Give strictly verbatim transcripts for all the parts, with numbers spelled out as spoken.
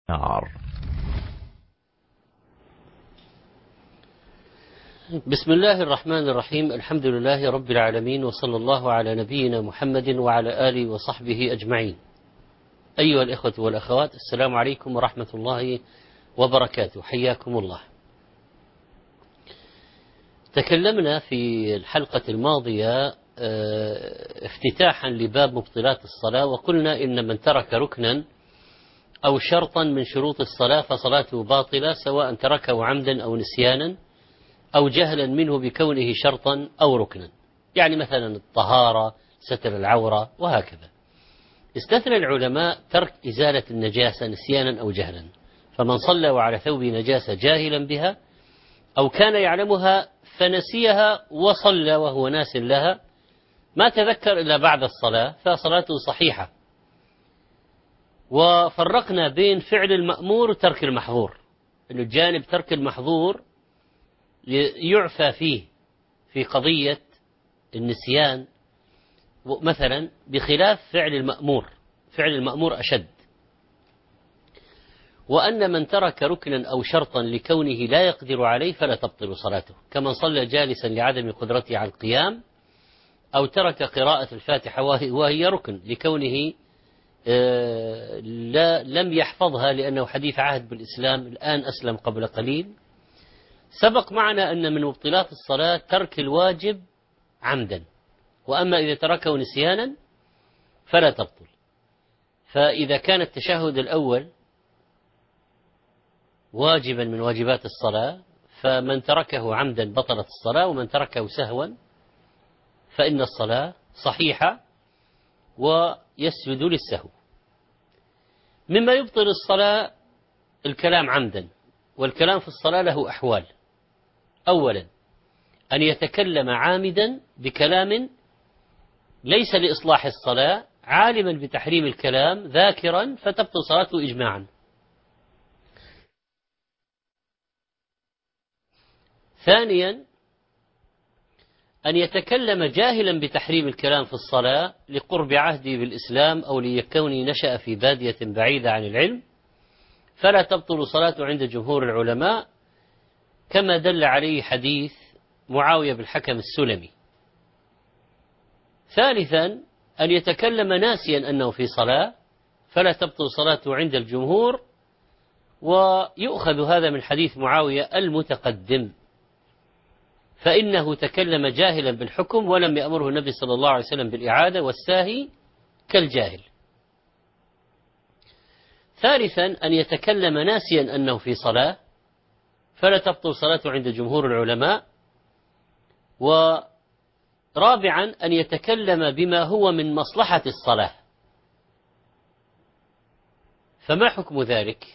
نار. بسم الله الرحمن الرحيم. الحمد لله رب العالمين، وصلى الله على نبينا محمد وعلى آله وصحبه أجمعين. أيها الإخوة والأخوات، السلام عليكم ورحمة الله وبركاته، حياكم الله. تكلمنا في الحلقة الماضية افتتاحا لباب مبطلات الصلاة، وقلنا إن من ترك ركنا أو شرطا من شروط الصلاة فصلاته باطلة، سواء تركه عمدا أو نسيانا أو جهلا منه بكونه شرطا أو ركنا، يعني مثلا الطهارة، ستر العورة، وهكذا. استثنى العلماء ترك إزالة النجاسة نسيانا أو جهلا، فمن صلى وعلى ثوب نجاسة جاهلا بها أو كان يعلمها فنسيها وصلى وهو ناس لها، ما تذكر إلا بعد الصلاة، فصلاته صحيحة. وفرقنا بين فعل المأمور وترك المحظور، إنه الجانب ترك المحظور يعفى فيه في قضية النسيان مثلا، بخلاف فعل المأمور. فعل المأمور أشد. وأن من ترك ركنا أو شرطا لكونه لا يقدر عليه فلا تبطل صلاته، كمن صلى جالسا لعدم قدرته على القيام، أو ترك قراءة الفاتحة وهي ركن لكونه لا لم يحفظها، لأنه حديث عهد بالإسلام، الآن أسلم قبل قليل. سبق معنا أن من مبطلات الصلاة ترك الواجب عمدا، وأما إذا تركه نسيانا فلا تبطل. فإذا كان التشهد الأول واجبا من واجبات الصلاة، فمن تركه عمدا بطلت الصلاة، ومن تركه سهوا فإن الصلاة صحيحة ويسجد للسهو. مما يبطل الصلاة الكلام عمدا، والكلام في الصلاة له أحوال. أولا، أن يتكلم عامدا بكلام ليس لإصلاح الصلاة، عالما بتحريم الكلام ذاكرا، فتبطل صلاته إجماعا. ثانيا، أن يتكلم جاهلا بتحريم الكلام في الصلاة لقرب عهده بالإسلام أو ليكون نشأ في بادية بعيدة عن العلم، فلا تبطل صلاته عند جمهور العلماء، كما دل عليه حديث معاوية بالحكم السلمي. ثالثا، أن يتكلم ناسيا أنه في صلاة، فلا تبطل صلاته عند الجمهور، ويؤخذ هذا من حديث معاوية المتقدم، فإنه تكلم جاهلا بالحكم ولم يأمره النبي صلى الله عليه وسلم بالإعادة، والساهي كالجاهل. ثالثا، أن يتكلم ناسيا أنه في صلاة، فلا تبطل صلاته عند جمهور العلماء. ورابعا، أن يتكلم بما هو من مصلحة الصلاة، فما حكم ذلك؟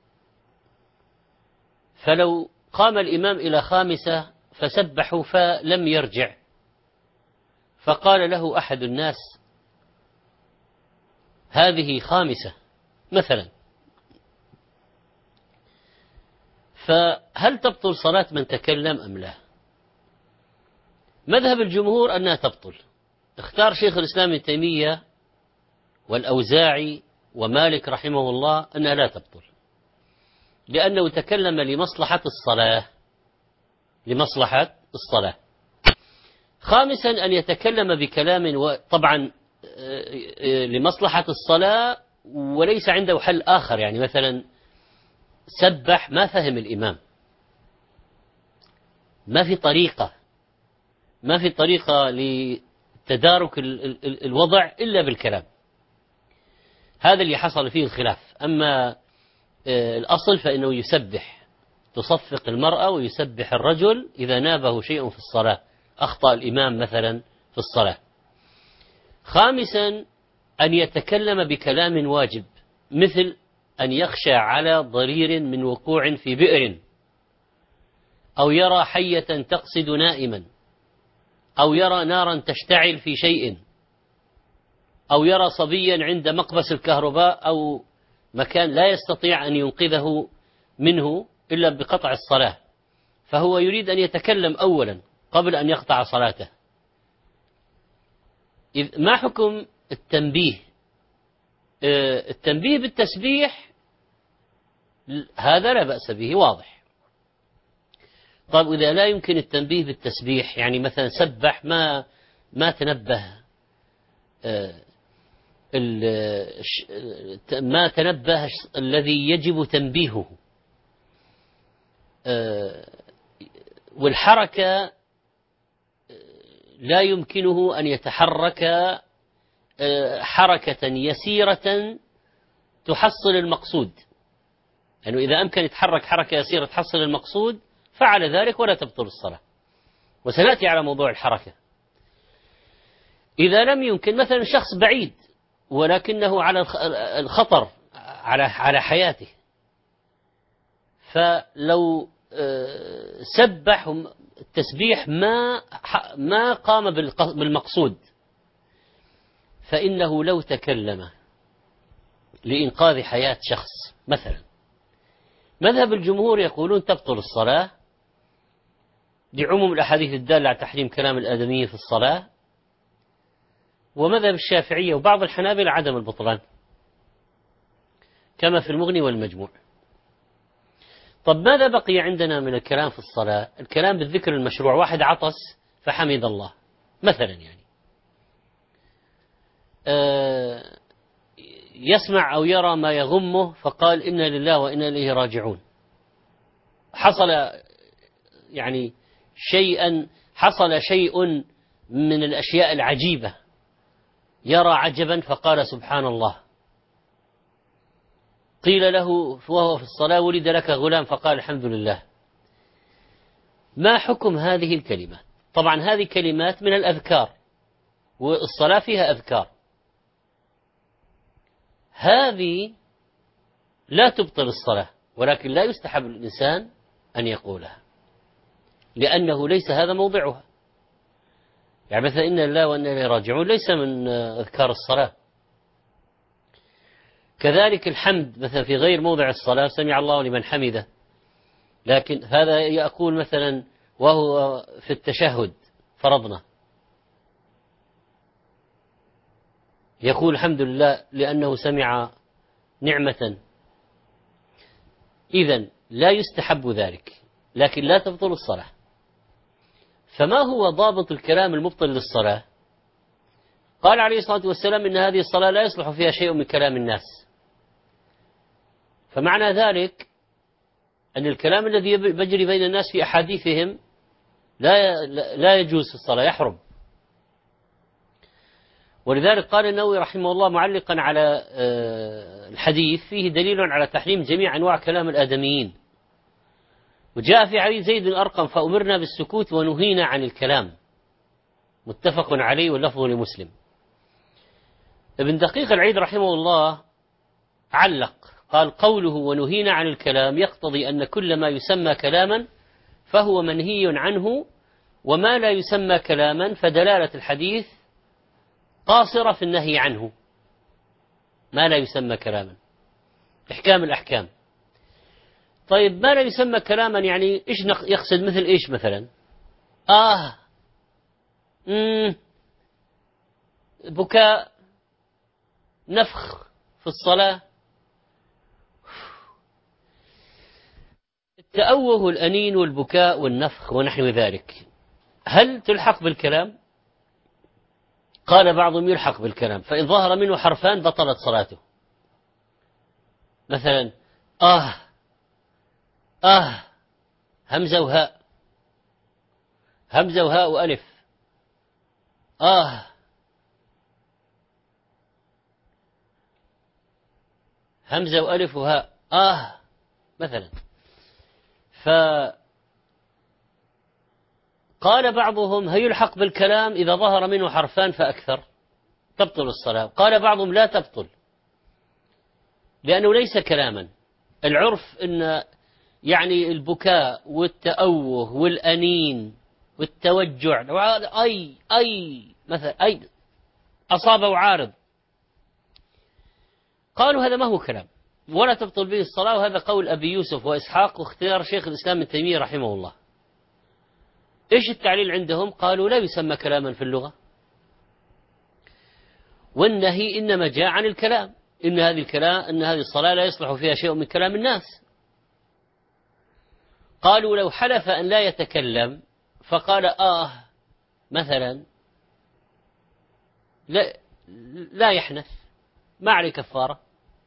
فلو قام الإمام إلى خامسة فسبحوا فلم يرجع، فقال له أحد الناس هذه خامسة مثلا، فهل تبطل صلاة من تكلم أم لا؟ مذهب الجمهور أنها تبطل. اختار شيخ الإسلام ابن تيمية والأوزاعي ومالك رحمه الله أنها لا تبطل، لأنه تكلم لمصلحة الصلاة. لمصلحة الصلاة. خامسا، أن يتكلم بكلام و... طبعا لمصلحة الصلاة وليس عنده حل آخر، يعني مثلا سبح ما فهم الإمام، ما في طريقة ما في طريقة لتدارك الوضع إلا بالكلام. هذا اللي حصل فيه الخلاف. أما الأصل فإنه يسبح، تصفق المرأة ويسبح الرجل إذا نابه شيء في الصلاة، أخطأ الإمام مثلا في الصلاة. خامسا، أن يتكلم بكلام واجب، مثل أن يخشى على ضرير من وقوع في بئر، أو يرى حية تقصد نائما، أو يرى نارا تشتعل في شيء، أو يرى صبيا عند مقبس الكهرباء أو مكان لا يستطيع أن ينقذه منه إلا بقطع الصلاة، فهو يريد أن يتكلم أولا قبل أن يقطع صلاته. إذ ما حكم التنبيه؟ التنبيه بالتسبيح هذا لا بأس به واضح. طيب إذا لا يمكن التنبيه بالتسبيح، يعني مثلا سبح ما ما تنبه ما تنبه الذي يجب تنبيهه، والحركة لا يمكنه أن يتحرك حركة يسيرة تحصل المقصود، يعني إذا أمكن يتحرك حركة يسيرة تحصل المقصود فعل ذلك ولا تبطل الصلاة، وسنأتي على موضوع الحركة. إذا لم يمكن، مثلا شخص بعيد ولكنه على الخطر على على حياته، فلو سبح التسبيح ما ما قام بالمقصود، فإنه لو تكلم لإنقاذ حياة شخص مثلا، مذهب الجمهور يقولون تبطل الصلاة لعموم الأحاديث الدالة على تحريم كلام الآدميين في الصلاة، ومذهب الشافعية وبعض الحنابلة عدم البطلان كما في المغني والمجموع. طب ماذا بقي عندنا من الكلام في الصلاة؟ الكلام بالذكر المشروع، واحد عطس فحمد الله مثلا، يعني آه يسمع أو يرى ما يغمه فقال إنا لله وإنا إليه راجعون، حصل يعني شيئا حصل شيء من الأشياء العجيبة، يرى عجبا فقال سبحان الله، قيل له وهو في الصلاة ولد لك غلام فقال الحمد لله. ما حكم هذه الكلمات؟ طبعا هذه كلمات من الأذكار، والصلاة فيها أذكار، هذه لا تبطل الصلاة، ولكن لا يستحب الإنسان أن يقولها لأنه ليس هذا موضعها. يعني مثلا إن الله وإنا إليه راجعون ليس من أذكار الصلاة. كذلك الحمد مثلا في غير موضع الصلاة، سمع الله لمن حمده، لكن هذا يقول مثلا وهو في التشهد فرضنا، يقول الحمد لله لأنه سمع نعمة، إذن لا يستحب ذلك، لكن لا تبطل الصلاة. فما هو ضابط الكلام المبطل للصلاة؟ قال عليه الصلاة والسلام إن هذه الصلاة لا يصلح فيها شيء من كلام الناس، فمعنى ذلك أن الكلام الذي يجري بين الناس في أحاديثهم لا لا يجوز في الصلاة، يحرم. ولذلك قال النووي رحمه الله معلقا على الحديث فيه دليل على تحريم جميع أنواع كلام الآدميين، وجاء في حديث زيد بن أرقم فأمرنا بالسكوت ونهينا عن الكلام، متفق عليه واللفظ لمسلم. ابن دقيق العيد رحمه الله علق قال قوله ونهينا عن الكلام يقتضي أن كل ما يسمى كلاما فهو منهي عنه، وما لا يسمى كلاما فدلالة الحديث قاصرة في النهي عنه. ما لا يسمى كلاما إحكام الأحكام. طيب ما لا يسمى كلاما يعني إيش يقصد؟ مثل إيش مثلا؟ آه مم. بكاء، نفخ في الصلاة، التأوه الأنين والبكاء والنفخ ونحو ذلك، هل تلحق بالكلام؟ قال بعضهم يلحق بالكلام، فإن ظهر منه حرفان بطلت صلاته. مثلا آه آه همزة وهاء، همزة وهاء وألف، آه همزة وألف وهاء آه مثلا. فقال بعضهم هيلحق بالكلام إذا ظهر منه حرفان فأكثر تبطل الصلاة. قال بعضهم لا تبطل لأنه ليس كلاما. العرف أن يعني البكاء والتأوه والأنين والتوجع أي أي مثلا أي أصابه عارض، قالوا هذا ما هو كلام ولا تبطل به الصلاة، وهذا قول أبي يوسف وإسحاق واختيار شيخ الإسلام ابن تيمية رحمه الله. إيش التعليل عندهم؟ قالوا لا يسمى كلاما في اللغة، والنهي إنما جاء عن الكلام، إن هذه الكلام إن هذه الصلاة لا يصلح فيها شيء من كلام الناس، قالوا لو حلف أن لا يتكلم فقال آه مثلا لا, لا يحنث، ما عليه كفارة.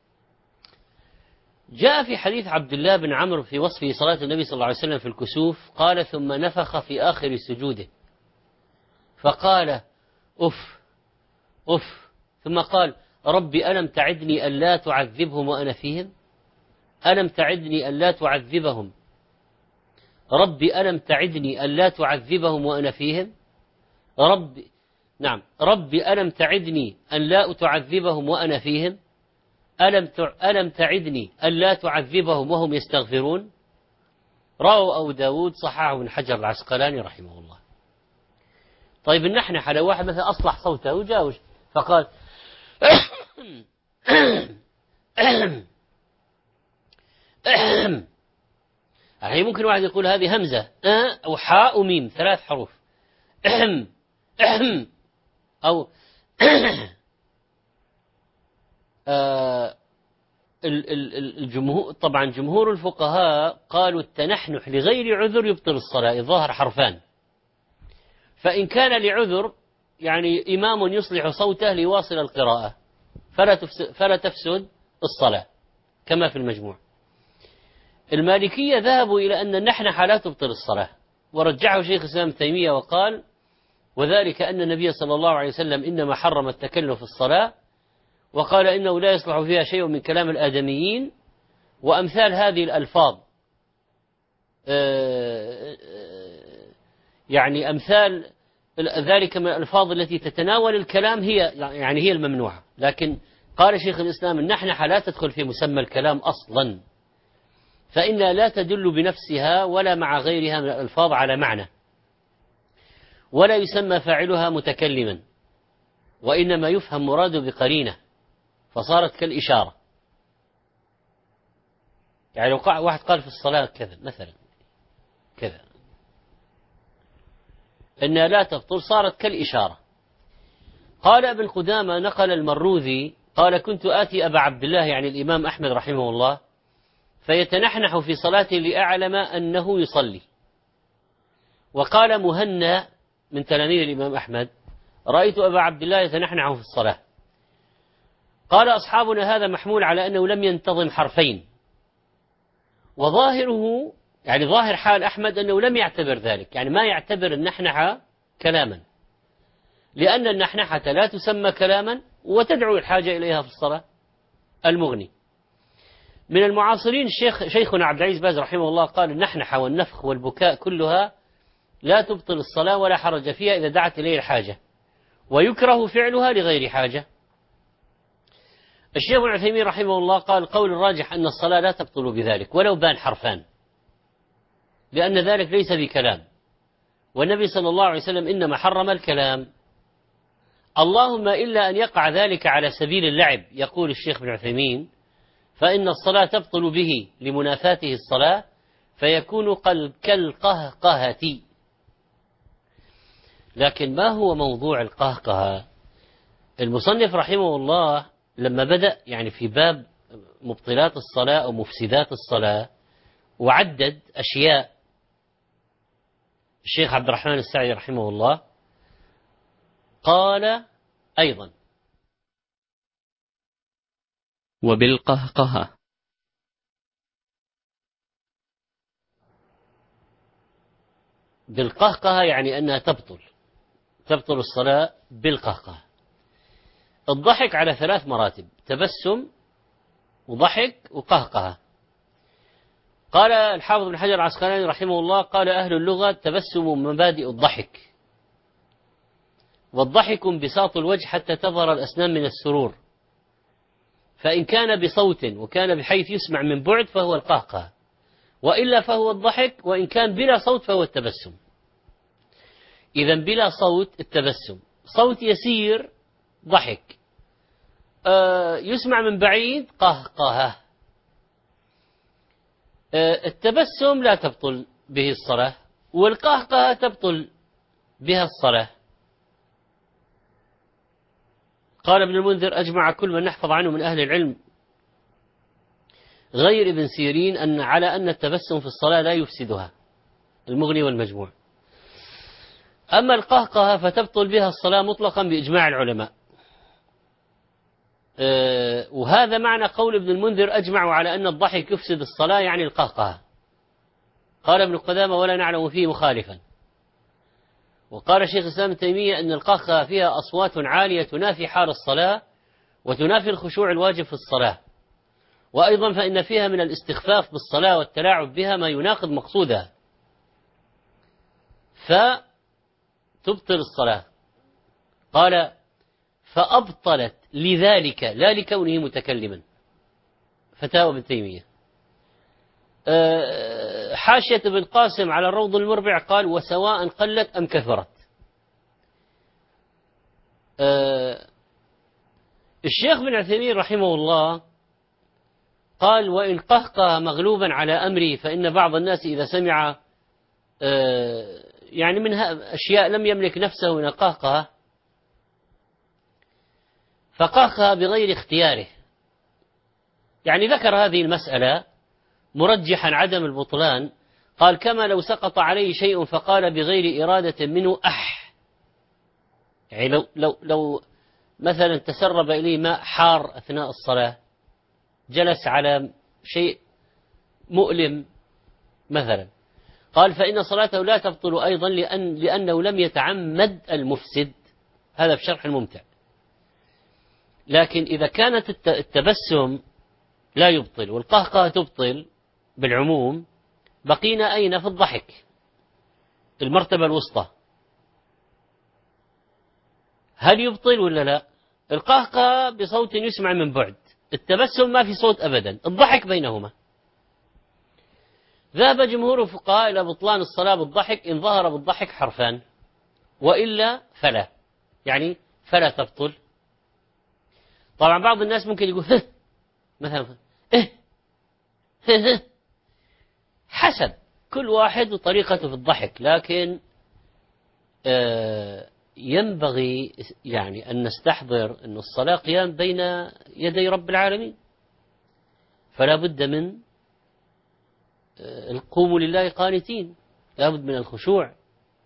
جاء في حديث عبد الله بن عمرو في وصفه صلاة النبي صلى الله عليه وسلم في الكسوف قال ثم نفخ في آخر سجوده فقال أف أف، ثم قال ربي ألم تعدني ألا تعذبهم وأنا فيهم، ألم تعدني ألا تعذبهم، ربي ألم تعدني ألا تعذبهم وأنا فيهم، ربي نعم ربي ألم تعدني أن لا تعذبهم وأنا فيهم، ألم ألم تعدني أن لا تعذبهم وهم يستغفرون. رواه أبو داود صححه ابن حجر العسقلاني رحمه الله. طيب النحنحة لو واحد مثلا أصلح صوته وجاوش فقال يعني ممكن واحد يقول هذه همزة أو حاء وميم ثلاث حروف أو الجمهور طبعا جمهور الفقهاء قالوا التنحنح لغير عذر يبطل الصلاة، الظاهر حرفان، فإن كان لعذر يعني إمام يصلح صوته ليواصل القراءة فلا تفسد, فلا تفسد الصلاة كما في المجموع. المالكية ذهبوا إلى أن النحنحة لا تبطل الصلاة، ورجعه شيخ الإسلام ابن تيمية وقال وذلك أن النبي صلى الله عليه وسلم إنما حرم التكلم في الصلاة، وقال إنه لا يصلح فيها شيء من كلام الآدميين، وأمثال هذه الألفاظ يعني أمثال ذلك من الألفاظ التي تتناول الكلام هي يعني هي الممنوعة. لكن قال شيخ الإسلام النحنحة لا تدخل في مسمى الكلام أصلا، فإنها لا تدل بنفسها ولا مع غيرها من الألفاظ على معنى، ولا يسمى فاعلها متكلما، وإنما يفهم مراده بقرينة فصارت كالإشارة. يعني لو واحد قال في الصلاة كذا مثلا كذا إنها لا تبطل صارت كالإشارة. قال ابن قدامة نقل المروذي قال كنت آتي أبا عبد الله يعني الإمام أحمد رحمه الله فيتنحنح في صلاته لأعلم أنه يصلي. وقال مهنا من تلاميذ الإمام أحمد رأيت أبا عبد الله يتنحنح في الصلاة. قال أصحابنا هذا محمول على أنه لم ينتظم حرفين، وظاهره يعني ظاهر حال أحمد أنه لم يعتبر ذلك، يعني ما يعتبر النحنحة كلاما، لأن النحنحة لا تسمى كلاما وتدعو الحاجة إليها في الصلاة. المغني من المعاصرين الشيخ شيخنا عبد العزيز باز رحمه الله قال النحنحة والنفخ والبكاء كلها لا تبطل الصلاة ولا حرج فيها إذا دعت إليه الحاجة، ويكره فعلها لغير حاجة. الشيخ ابن عثيمين رحمه الله قال قول الراجح أن الصلاة لا تبطل بذلك ولو بان حرفان، لأن ذلك ليس بكلام، والنبي صلى الله عليه وسلم إنما حرم الكلام، اللهم إلا أن يقع ذلك على سبيل اللعب. يقول الشيخ ابن عثيمين فإن الصلاة تبطل به لمنافاته الصلاة فيكون كالقهقهة. لكن ما هو موضوع القهقهة؟ المصنف رحمه الله لما بدأ يعني في باب مبطلات الصلاة أو مفسدات الصلاة وعدد أشياء، الشيخ عبد الرحمن السعدي رحمه الله قال أيضا وبالقهقهة. بالقهقهة يعني أنها تبطل تبطل الصلاة بالقهقهة. الضحك على ثلاث مراتب: تبسم وضحك وقهقهة. قال الحافظ بن حجر العسقلاني رحمه الله قال أهل اللغة تبسم مبادئ الضحك، والضحك انبساط الوجه حتى تظهر الأسنان من السرور، فإن كان بصوت وكان بحيث يسمع من بعد فهو القهقهة، وإلا فهو الضحك، وإن كان بلا صوت فهو التبسم. إذا بلا صوت التبسم، صوت يسير ضحك، آه يسمع من بعيد قهقهة. آه التبسم لا تبطل به الصلاة، والقهقهة تبطل بها الصلاة. قال ابن المنذر أجمع كل من نحفظ عنه من أهل العلم غير ابن سيرين أن على أن التبسم في الصلاة لا يفسدها، المغني والمجموع. أما القهقه فتبطل بها الصلاة مطلقا بإجماع العلماء. أه وهذا معنى قول ابن المنذر أجمعوا على أن الضحك يفسد الصلاة، يعني القهقه. قال ابن قدامة ولا نعلم فيه مخالفا. وقال شيخ الإسلام ابن تيمية أن القهقه فيها أصوات عالية تنافي حال الصلاة وتنافي الخشوع الواجب في الصلاة، وأيضا فإن فيها من الاستخفاف بالصلاة والتلاعب بها ما يناقض مقصودها فتبطل الصلاة. قال فأبطلت لذلك لا لكونه متكلما. فتاوى ابن تيمية. حاشية ابن قاسم على الروض المربع قال وسواء قلت أم كثرت. الشيخ بن عثيمين رحمه الله قال وإن قهقه مغلوبا على أمره، فإن بعض الناس إذا سمع يعني منها أشياء لم يملك نفسه من القهقه فقهقه بغير اختياره. يعني ذكر هذه المسألة مرجحا عدم البطلان. قال كما لو سقط عليه شيء فقال بغير إرادة منه أح، يعني لو, لو, لو مثلا تسرب إليه ماء حار أثناء الصلاة، جلس على شيء مؤلم مثلا، قال فإن صلاته لا تبطل أيضا لأن لأنه لم يتعمد المفسد. هذا في شرح الممتع. لكن إذا كانت التبسم لا يبطل والقهقه تبطل بالعموم، بقينا أين؟ في الضحك، المرتبة الوسطى. هل يبطل ولا لا؟ القهقه بصوت يسمع من بعد، التبسم ما في صوت أبدا، الضحك بينهما. ذهب جمهور الفقهاء إلى بطلان الصلاة بالضحك إن ظهر بالضحك حرفان، وإلا فلا، يعني فلا تبطل. طبعا بعض الناس ممكن يقول مثلا حسب كل واحد وطريقته في الضحك، لكن ينبغي يعني أن نستحضر أن الصلاة قيام بين يدي رب العالمين، فلا بد من القوم لله قانتين، لا بد من الخشوع.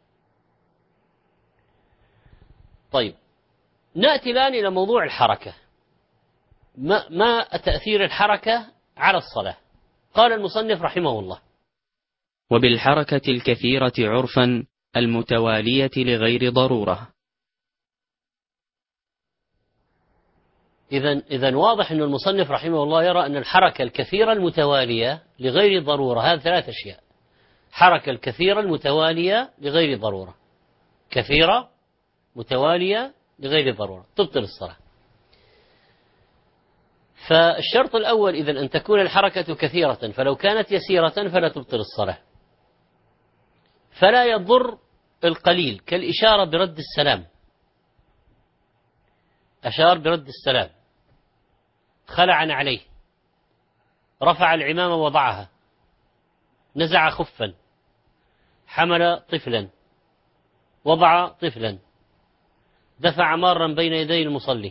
طيب نأتي الآن إلى موضوع الحركة. ما, ما تأثير الحركة على الصلاة؟ قال المصنف رحمه الله وبالحركة الكثيرة عرفا المتوالية لغير ضرورة. إذن, إذن واضح أن المصنف رحمه الله يرى أن الحركة الكثيرة المتوالية لغير ضرورة هذه ثلاث أشياء. حركة الكثيرة المتوالية لغير ضرورة، كثيرة متوالية لغير ضرورة، تبطل الصلاة. فالشرط الأول إذن أن تكون الحركة كثيرة، فلو كانت يسيرة فلا تبطل الصلاة. فلا يضر القليل كالإشارة برد السلام، أشار برد السلام، خلع عليه، رفع العمامة وضعها، نزع خفا، حمل طفلا، وضع طفلا، دفع مارا بين يدي المصلي.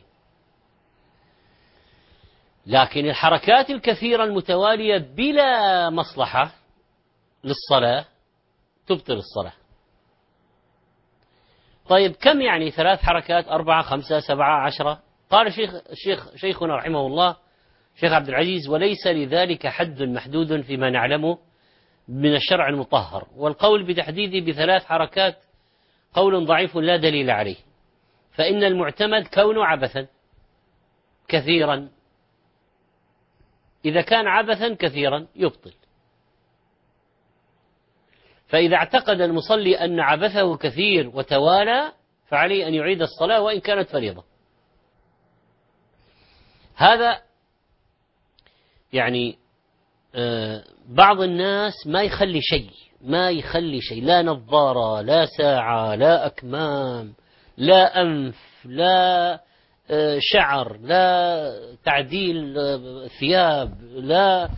لكن الحركات الكثيرة المتوالية بلا مصلحة للصلاة تبطل الصلاة. طيب كم يعني ثلاث حركات، أربعة، خمسة، سبعة، عشرة؟ قال شيخ شيخ شيخنا رحمه الله شيخ عبد العزيز وليس لذلك حد محدود فيما نعلمه من الشرع المطهر، والقول بتحديده بثلاث حركات قول ضعيف لا دليل عليه، فإن المعتمد كونه عبثا كثيرا. إذا كان عبثا كثيرا يبطل. فإذا اعتقد المصلي أن عبثه كثير وتوالى فعليه أن يعيد الصلاة وإن كانت فريضة. هذا يعني بعض الناس ما يخلي شيء، ما يخلي شيء، لا نظارة، لا ساعة، لا أكمام، لا أنف، لا شعر، لا تعديل ثياب، لا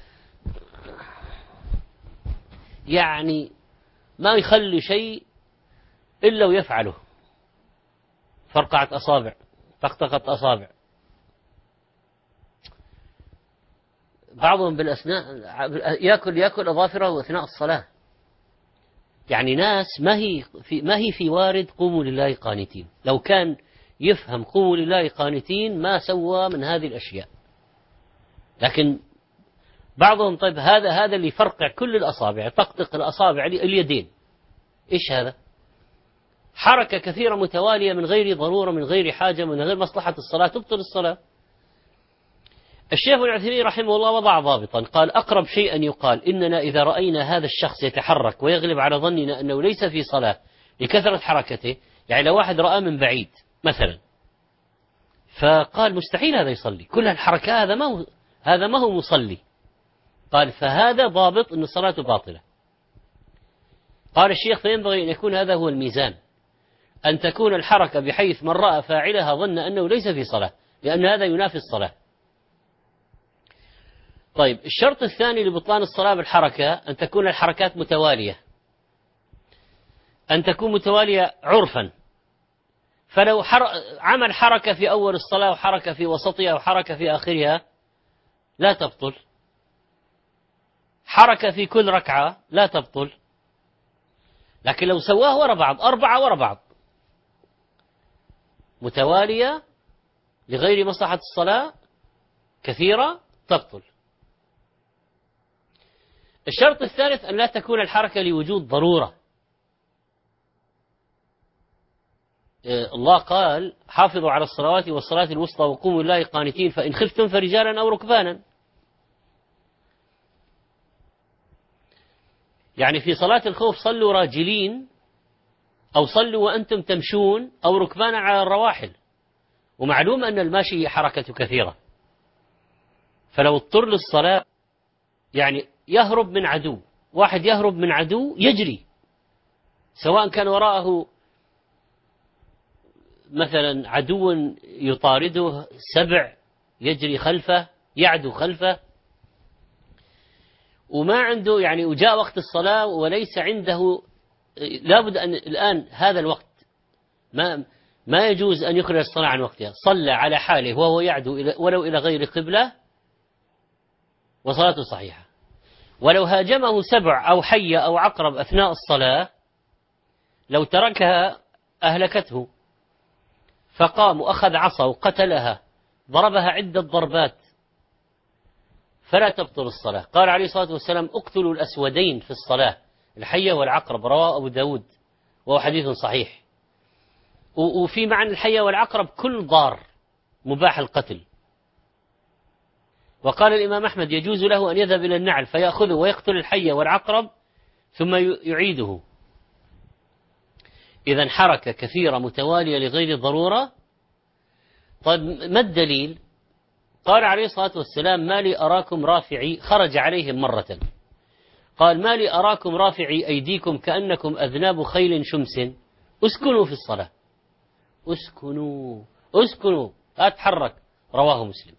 يعني ما يخلي شيء إلا ويفعله. فرقعة أصابع، طقطقة أصابع. بعضهم بالأثناء يأكل يأكل أظافره أثناء الصلاة. يعني ناس ما هي في ما هي في وارد قوموا لله قانتين. لو كان يفهم قوموا لله قانتين ما سوى من هذه الأشياء. لكن بعضهم طيب هذا هذا اللي يفرقع كل الأصابع، طقطق الأصابع اليدين، إيش هذا؟ حركة كثيرة متوالية من غير ضرورة، من غير حاجة، من غير مصلحة الصلاة، تبطل الصلاة. الشيخ ابن عثيمين رحمه الله وضع ضابطا، قال أقرب شيء أن يقال إننا إذا رأينا هذا الشخص يتحرك ويغلب على ظننا أنه ليس في صلاة لكثرة حركته، يعني لو واحد رأى من بعيد مثلا فقال مستحيل هذا يصلي، كل الحركة هذا ما هو هذا ما هو مصلي، قال فهذا ضابط أن صلاته باطلة. قال الشيخ فينبغي أن يكون هذا هو الميزان، أن تكون الحركة بحيث من رأى فاعلها ظن أنه ليس في صلاة، لأن هذا ينافي الصلاة. طيب الشرط الثاني لبطلان الصلاة بالحركة أن تكون الحركات متوالية، أن تكون متوالية عرفا. فلو حر... عمل حركة في أول الصلاة وحركة في وسطها وحركة في آخرها لا تبطل، حركة في كل ركعة لا تبطل. لكن لو سواه ورا بعض أربعة ورا بعض متوالية لغير مصلحة الصلاة كثيرة تبطل. الشرط الثالث أن لا تكون الحركة لوجود ضرورة. الله قال حافظوا على الصلوات والصلاة الوسطى وقوموا لله قانتين فإن خفتم فرجالا أو ركبانا. يعني في صلاة الخوف صلوا راجلين أو صلوا وأنتم تمشون أو ركبانا على الرواحل، ومعلوم أن الماشي حركة كثيرة، فلو اضطر للصلاة يعني يهرب من عدو، واحد يهرب من عدو يجري، سواء كان وراءه مثلا عدو يطارده سبع يجري خلفه يعدو خلفه، وما عنده يعني وجاء وقت الصلاة وليس عنده، لابد أن الآن هذا الوقت ما ما يجوز أن يخرج الصلاة عن وقتها، صلى على حاله وهو يعدو إلى ولو إلى غير قبلة وصلاته صحيحة. ولو هاجمه سبع أو حية أو عقرب أثناء الصلاة لو تركها أهلكته، فقام وأخذ عصا وقتلها ضربها عدة ضربات فلا تبطل الصلاة. قال عليه الصلاة والسلام اقتلوا الأسودين في الصلاة، الحية والعقرب، رواه أبو داود وهو حديث صحيح. وفي معنى الحية والعقرب كل ضار مباح القتل. وقال الإمام أحمد يجوز له أن يذهب إلى النعل فيأخذه ويقتل الحية والعقرب ثم يعيده. إذن حركة كثيرة متوالية لغير ضرورة. طيب ما الدليل؟ قال عليه الصلاة والسلام ما لي أراكم رافعي، خرج عليهم مرة قال ما لي أراكم رافعي أيديكم كأنكم أذناب خيل شمس، اسكنوا في الصلاة، اسكنوا اسكنوا لا تحرك، رواه مسلم.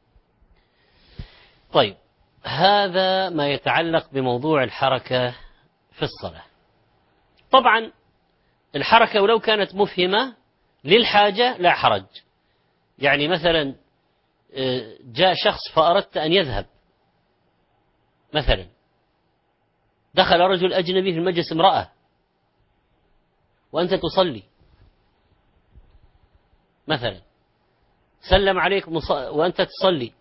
طيب هذا ما يتعلق بموضوع الحركة في الصلاة. طبعا الحركة ولو كانت مفهمة للحاجة لا حرج، يعني مثلا جاء شخص فأردت أن يذهب، مثلا دخل رجل أجنبي في المجلس امرأة وأنت تصلي مثلا، سلم عليك وأنت تصلي،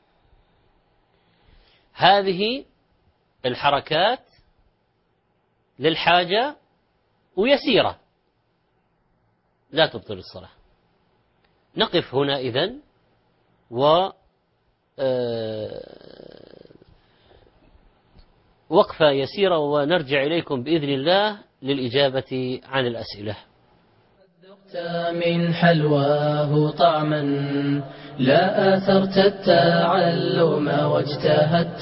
هذه الحركات للحاجة ويسيرة لا تبطل الصلاة. نقف هنا إذن و وقفة يسيرة ونرجع إليكم بإذن الله للإجابة عن الأسئلة. من حلواه طعما لا آثرت التعلم واجتهدت.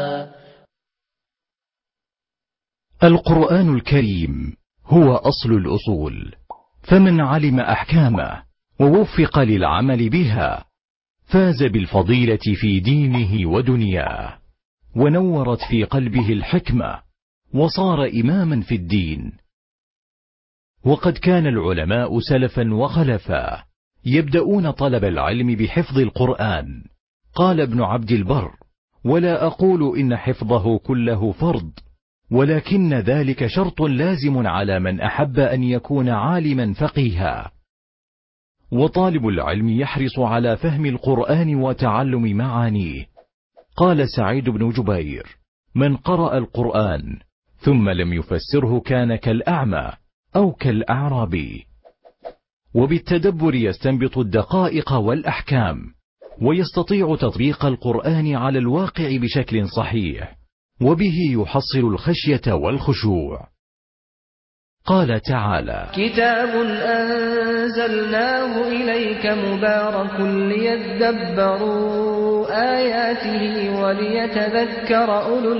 القرآن الكريم هو أصل الأصول، فمن علم أحكامه ووفق للعمل بها فاز بالفضيلة في دينه ودنياه، ونورت في قلبه الحكمة وصار إماما في الدين. وقد كان العلماء سلفا وخلفا يبدأون طلب العلم بحفظ القرآن. قال ابن عبد البر ولا أقول إن حفظه كله فرض، ولكن ذلك شرط لازم على من أحب أن يكون عالما فقيها. وطالب العلم يحرص على فهم القرآن وتعلم معانيه. قال سعيد بن جبير: من قرأ القرآن ثم لم يفسره كان كالأعمى أو كالأعرابي. وبالتدبر يستنبط الدقائق والأحكام، ويستطيع تطبيق القرآن على الواقع بشكل صحيح، وبه يحصل الخشية والخشوع. قال تعالى: كتاب أنزلناه إليك مبارك ليدبروا آياته وليتذكر أولو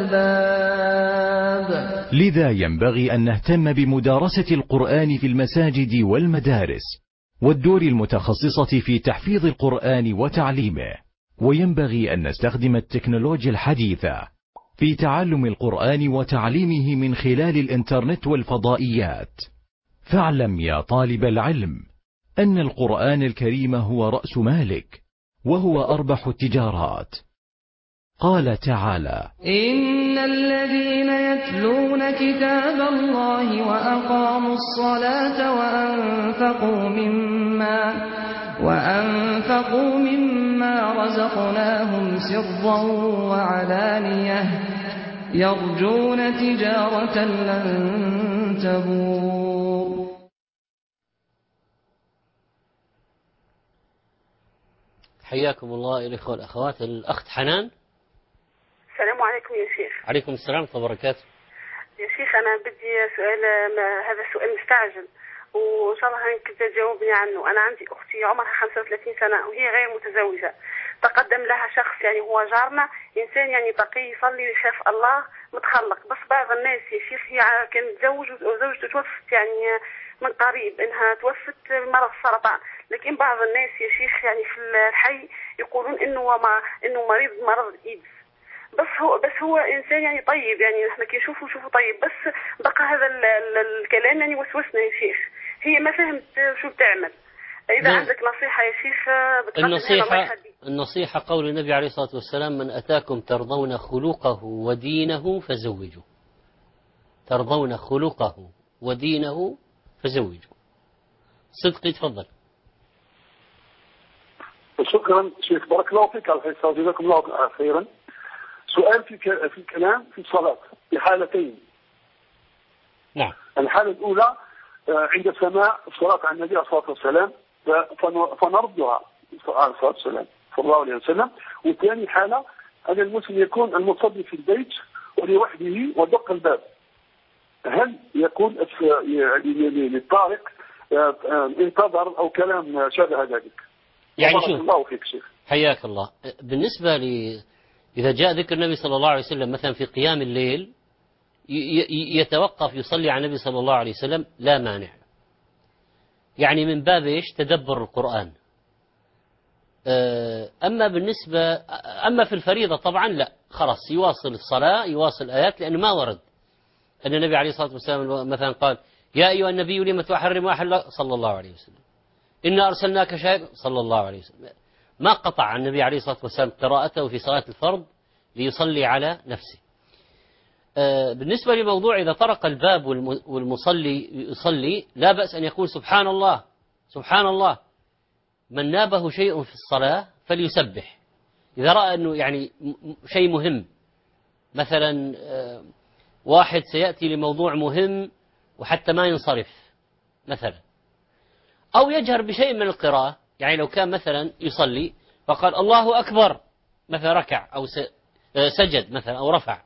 الألباب. لذا ينبغي أن نهتم بمدارسة القرآن في المساجد والمدارس والدور المتخصصة في تحفيظ القرآن وتعليمه، وينبغي أن نستخدم التكنولوجيا الحديثة في تعلم القرآن وتعليمه من خلال الإنترنت والفضائيات. فاعلم يا طالب العلم أن القرآن الكريم هو رأس مالك، وهو أربح التجارات. قال تعالى: إن الذين يتلون كتاب الله وأقاموا الصلاة وأنفقوا مما وأنفقوا مما رزقناهم سرا وعلانية يرجون تجارة لن تبور. حياكم الله الإخوة والأخوات. الأخت حنان. السلام عليكم يا شيخ. عليكم السلام ورحمة الله وبركاته. يا شيخ أنا بدي سؤال، هذا السؤال مستعجل وإن شاء الله هنك تجاوبني عنه. أنا عندي أختي عمرها خمسة وثلاثين سنة وهي غير متزوجة. تقدم لها شخص يعني هو جارنا، إنسان يعني تقي يصلي ويخاف الله متخلق، بس بعض الناس يا شيخ هي كان متزوج وزوجته توفت يعني من قريب، إنها توفت مرض السرطان، لكن بعض الناس يا شيخ يعني في الحي يقولون إنه ما إنه مريض مرض إيدز، بس هو بس هو إنسان يعني طيب، يعني نحن كي نشوفه نشوفه طيب، بس بقى هذا ال ال الكلام يعني وسوسنا يا شيخ، هي ما فهمت شو بتعمل. إذا عندك نصيحة يا شيخ النصيحة النصيحة قول النبي عليه الصلاة والسلام: من أتاكم ترضون خلقه ودينه فزوجوا. ترضون خلقه ودينه فزوجوا. صدقي تفضل. شكرا شيخ، بارك الله فيك على الحصة، جزاكم الله خيرا. سؤال في في الكلام في الصلاة في حالتين. نعم. الحالة الأولى عند سماع الصلاة على النبي عليه الصلاة والسلام فنردها عليه الصلاة والسلام صلى الله عليه وسلم. وثاني حالة أن المسلم يكون المصلي في البيت ولوحده ودق الباب، هل يكون للطارق انتظر أو كلام شابه ذلك؟ يعني شوف، الله فيك شيخ. حياك الله. بالنسبة لي إذا جاء ذكر النبي صلى الله عليه وسلم مثلا في قيام الليل يتوقف يصلي على النبي صلى الله عليه وسلم لا مانع، يعني من باب إيش؟ تدبر القرآن. أما بالنسبة أما في الفريضة طبعا لا، خلاص يواصل الصلاة يواصل الآيات، لأنه ما ورد أن النبي عليه الصلاة والسلام مثلا قال: يا أيها النبي لم تحرم أحل صلى الله عليه وسلم، إنا أرسلناك شاهدا صلى الله عليه وسلم. ما قطع النبي عليه الصلاة والسلام قراءته في صلاة الفرض ليصلي على نفسه. بالنسبة لموضوع إذا طرق الباب والمصلي يصلي لا بأس أن يقول سبحان الله سبحان الله. من نابه شيء في الصلاة فليسبح. إذا رأى أنه يعني شيء مهم، مثلا واحد سيأتي لموضوع مهم وحتى ما ينصرف مثلا، أو يجهر بشيء من القراءة، يعني لو كان مثلا يصلي فقال الله أكبر مثلا ركع أو سجد مثلا أو رفع،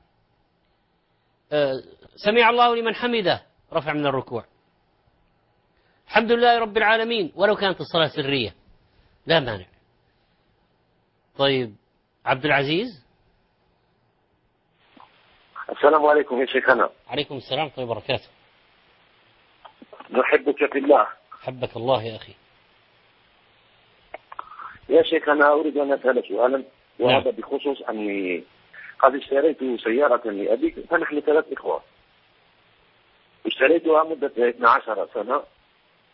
سمع الله لمن حمده رفع من الركوع، الحمد لله رب العالمين، ولو كانت الصلاة سرية لا مانع. طيب عبد العزيز. السلام عليكم يا شيخنا. عليكم السلام ورحمة الله وبركاته. نحبك في الله. حبك الله يا أخي. يا شيخ أنا أريد أن أسأل سؤالا، وهذا نعم. بخصوص أني قد اشتريت سيارة لأبي، فنحن ثلاث إخوة، اشتريتها مدة اثنتي عشرة سنة،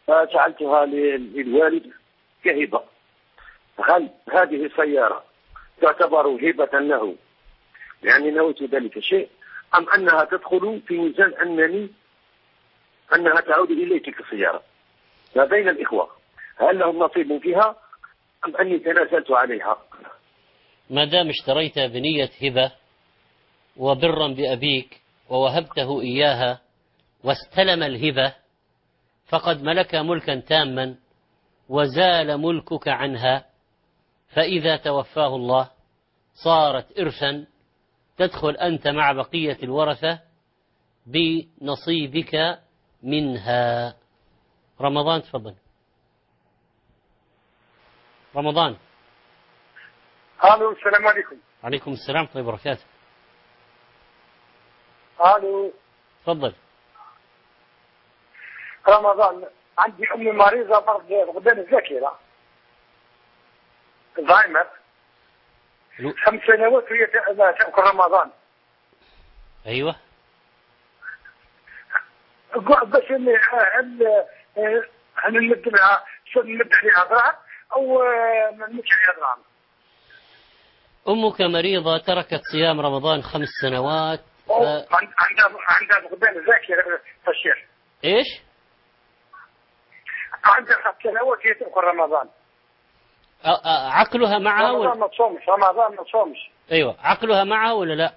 فجعلتها للوالد كهبة. هل هذه السيارة تعتبر هبة له يعني نويت ذلك الشيء، أم أنها تدخل في ميزان أنني أنها تعود إلي تلك السيارة؟ ما بين الإخوة هل لهم نصيب فيها أم أني تنازلت عليها؟ ما دام اشتريت بنية هبة وبرا بأبيك ووهبته إياها واستلم الهبة فقد ملك ملكا تاما وزال ملكك عنها، فإذا توفاه الله صارت إرثا تدخل أنت مع بقية الورثة بنصيبك منها. رمضان تفضل. رمضان. الو السلام عليكم. عليكم السلام ورحمة الله وبركاته. الو تفضل. رمضان، عندي امي مريضه مرض فقدان الذاكره زهايمر، خمس سنوات وهي تاكل رمضان. ايوه. باش هل هل نمد لها نمد عليها ضرع او ما نمدش عليها ضرع؟ امك مريضه تركت صيام رمضان خمس سنوات ف... عندها عندها فقدان الذاكره فالشيخ. ايش؟ عندها خمس سنوات هي تاكل رمضان. أ... أ... عقلها معها رمضان ولا ما تصومش؟ رمضان ما تصومش. ايوه، عقلها معها ولا لا؟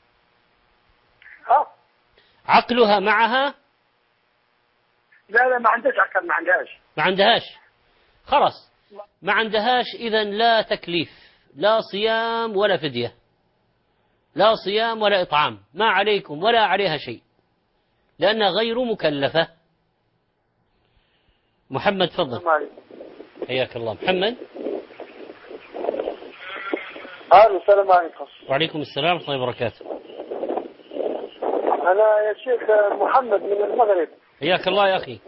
ها؟ عقلها معها؟ لا لا ما عندهاش عقل، ما عندهاش. ما عندهاش. خلاص ما عندهاش، إذن لا تكليف، لا صيام ولا فدية، لا صيام ولا إطعام، ما عليكم ولا عليها شيء لأنها غير مكلفة. محمد تفضل. حياك الله. محمد. الو السلام عليكم. وعليكم السلام ورحمة الله وبركاته. أنا يا شيخ محمد من المغرب. حياك الله يا أخي.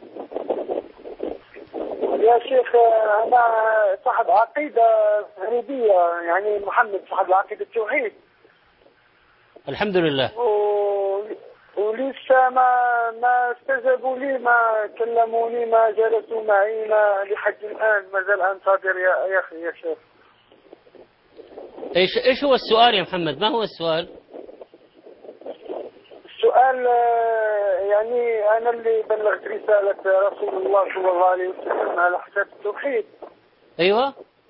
يا شيخ أنا صاحب عقيدة غريبية، يعني محمد صاحب عقيدة التوحيد. الحمد لله. و... ولسه ما ما استجابوا لي، ما كلموني، ما جلسوا معي، ما لحد الآن ما زال أنتظر يا يا أخي يا شيخ. إيش إيش هو السؤال يا محمد؟ ما هو السؤال؟ السؤال يعني أنا اللي بلغت رسالة رسول الله صلى الله عليه وسلم على حساب التوحيد. أيوة.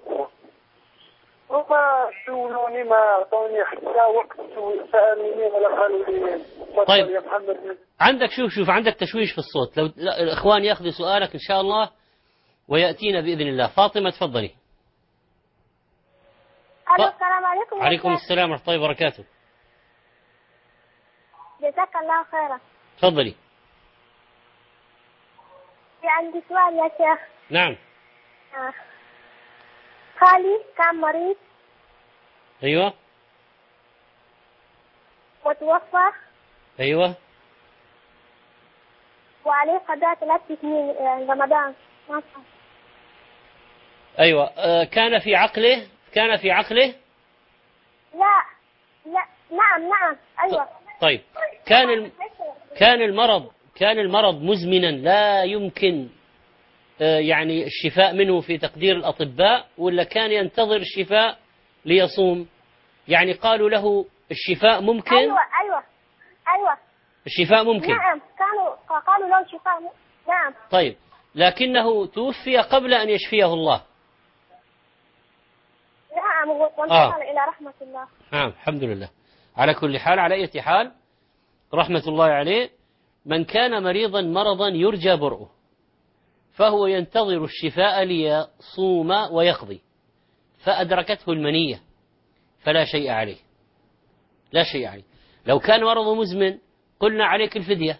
وما سولوني، ما أعطوني حتى وقت سألوني ولا قالوا لي طيب يا محمد. عندك شوف شوف عندك تشويش في الصوت، لو الإخوان يأخذوا سؤالك إن شاء الله ويأتينا بإذن الله. فاطمة تفضلي. ألو السلام عليكم. عليكم السلام ورحمة الله وبركاته. جزاك الله خيرا. تفضلي. في عندي سؤال يا شيخ. نعم. آه. خالي كان مريض. أيوة. وتوفى. أيوة. وعليه قضاء ثلاث سنين رمضان. أيوة. آه كان في عقله كان في عقله لا لا نعم نعم أيوة. طيب كان الم... كان المرض كان المرض مزمنا لا يمكن آه يعني الشفاء منه في تقدير الأطباء، ولا كان ينتظر الشفاء ليصوم؟ يعني قالوا له الشفاء ممكن. أيوة أيوة أيوة الشفاء ممكن. نعم كانوا قالوا له الشفاء م... نعم. طيب لكنه توفي قبل أن يشفيه الله. نعم وانتقل آه. إلى رحمة الله. نعم الحمد لله. على كل حال، على أي حال، رحمة الله عليه، من كان مريضا مرضا يرجى برؤه فهو ينتظر الشفاء ليصوم ويقضي، فأدركته المنية فلا شيء عليه، لا شيء عليه. لو كان مرضه مزمن قلنا عليك الفدية،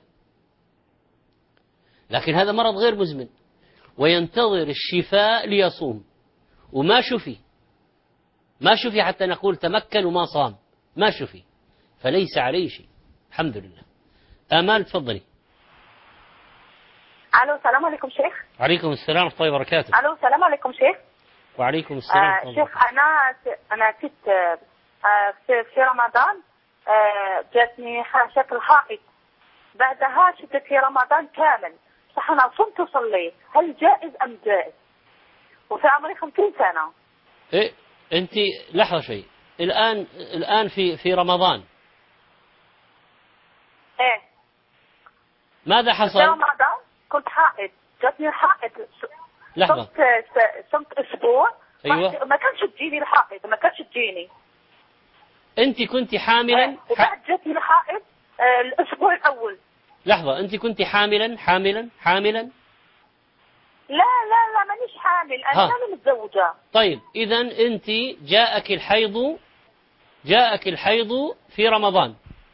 لكن هذا مرض غير مزمن وينتظر الشفاء ليصوم، وما شفي ما شفي حتى نقول تمكن وما صام، ما شفي، فليس عليه شيء الحمد لله. آمال تفضلي. الو السلام عليكم شيخ. عليكم السلام ورحمة الله وبركاته. الو السلام عليكم شيخ. وعليكم السلام آه شيخ انا انا كنت آه في, في رمضان آه جاتني شكل حائط، بعدها شدت في رمضان كامل، صح انا صمت وصليت، هل جائز ام جائز؟ وفي عمري خمسين سنة. إيه أنت لحظة شيء، الآن الآن في في رمضان ايه ماذا حصل؟ في رمضان كنت حائض، جاتني حائض. لحظة. صمت صمت اسبوع. أيوة. ما كانش تجيني الحائض، ما كانش تجيني. أنت كنت حاملا؟ ايه. وبعد جاتني الحائض آه الاسبوع الاول. لحظة، أنت كنت حاملا حاملا حاملا؟ لا لا لا مانيش حامل، انا ها. ماني متزوجة. طيب إذا أنت جاءك الحيض جاءك الحيض في رمضان.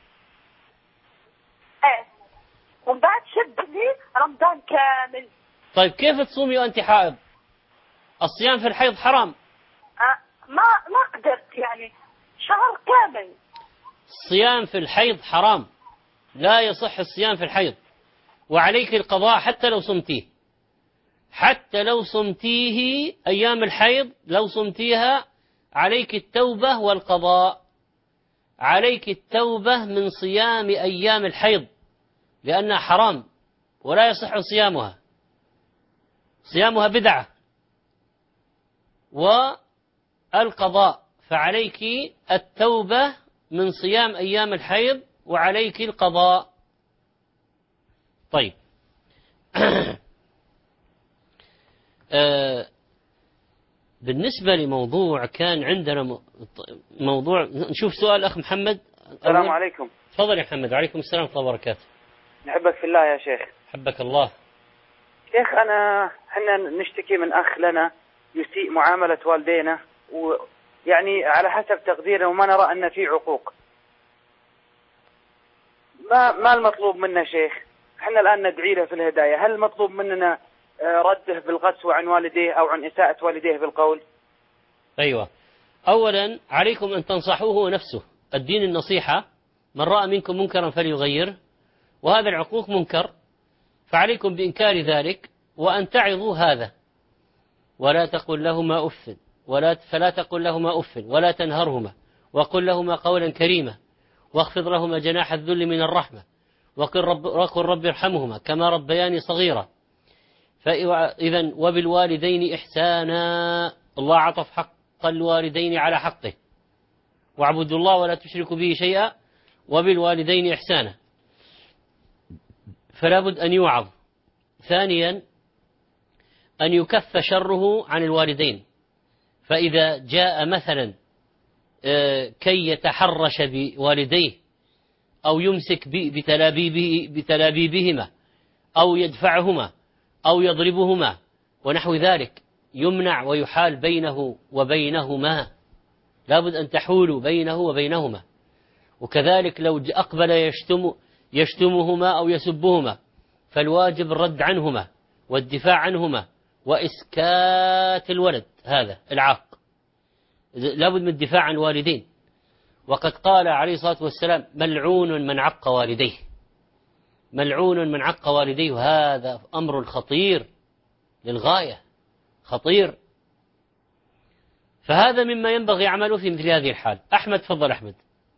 ايه. ومن بعد شد لي رمضان كامل. طيب كيف تصومي وأنت حائض؟ الصيام في الحيض حرام. أه ما ما قدرت يعني شهر كامل. الصيام في الحيض حرام، لا يصح الصيام في الحيض، وعليك القضاء حتى لو صمتيه، حتى لو صمتيه أيام الحيض، لو صمتيها عليك التوبة والقضاء، عليك التوبة من صيام أيام الحيض لأنها حرام ولا يصح صيامها، صيامها بدعة، والقضاء، فعليك التوبة من صيام أيام الحيض وعليك القضاء. طيب آه بالنسبة لموضوع كان عندنا موضوع، نشوف سؤال أخ محمد. السلام عليكم. تفضل يا محمد. وعليكم السلام ورحمة الله وبركاته. نحبك في الله يا شيخ. حبك الله. شيخ أنا احنا نشتكي من أخ لنا يسيء معاملة والدينا، ويعني على حسب تقديرنا وما نرى أن في عقوق. ما ما المطلوب منا شيخ؟ احنا الآن ندعي له في الهداية، هل المطلوب مننا رده بالقسوة عن والديه أو عن إساءة والديه بالقول؟ أيوة. أولا عليكم أن تنصحوه نفسه، الدين النصيحة، من رأى منكم منكرا فليغير، وهذا العقوق منكر، فعليكم بإنكار ذلك وأن تعظوا هذا، ولا تقل لهما أف، ولا فلا تقل لهما أف ولا تنهرهما، وقل لهما قولا كريما، واخفض لهما جناح الذل من الرحمة، وقل رب, وقل رب ارحمهما كما ربياني صغيرا. فإذا وبالوالدين إحسانا، الله عطف حق الوالدين على حقه، واعبدوا الله ولا تشركوا به شيئا وبالوالدين إحسانا، فلا بد أن يوعظ. ثانيا أن يكف شره عن الوالدين، فإذا جاء مثلا كي يتحرش بوالديه أو يمسك بتلابيبه بتلابيبهما أو يدفعهما أو يضربهما ونحو ذلك، يمنع ويحال بينه وبينهما، لابد أن تحولوا بينه وبينهما. وكذلك لو أقبل يشتم يشتمهما أو يسبهما، فالواجب الرد عنهما والدفاع عنهما وإسكات الولد، هذا العاق، لابد من الدفاع عن الوالدين. وقد قال عليه الصلاة والسلام ملعون من عق والديه، ملعون من عق والديه، هذا أمر خطير للغاية، خطير. فهذا مما ينبغي عمله في مثل هذه الحال. أحمد، تفضل أحمد.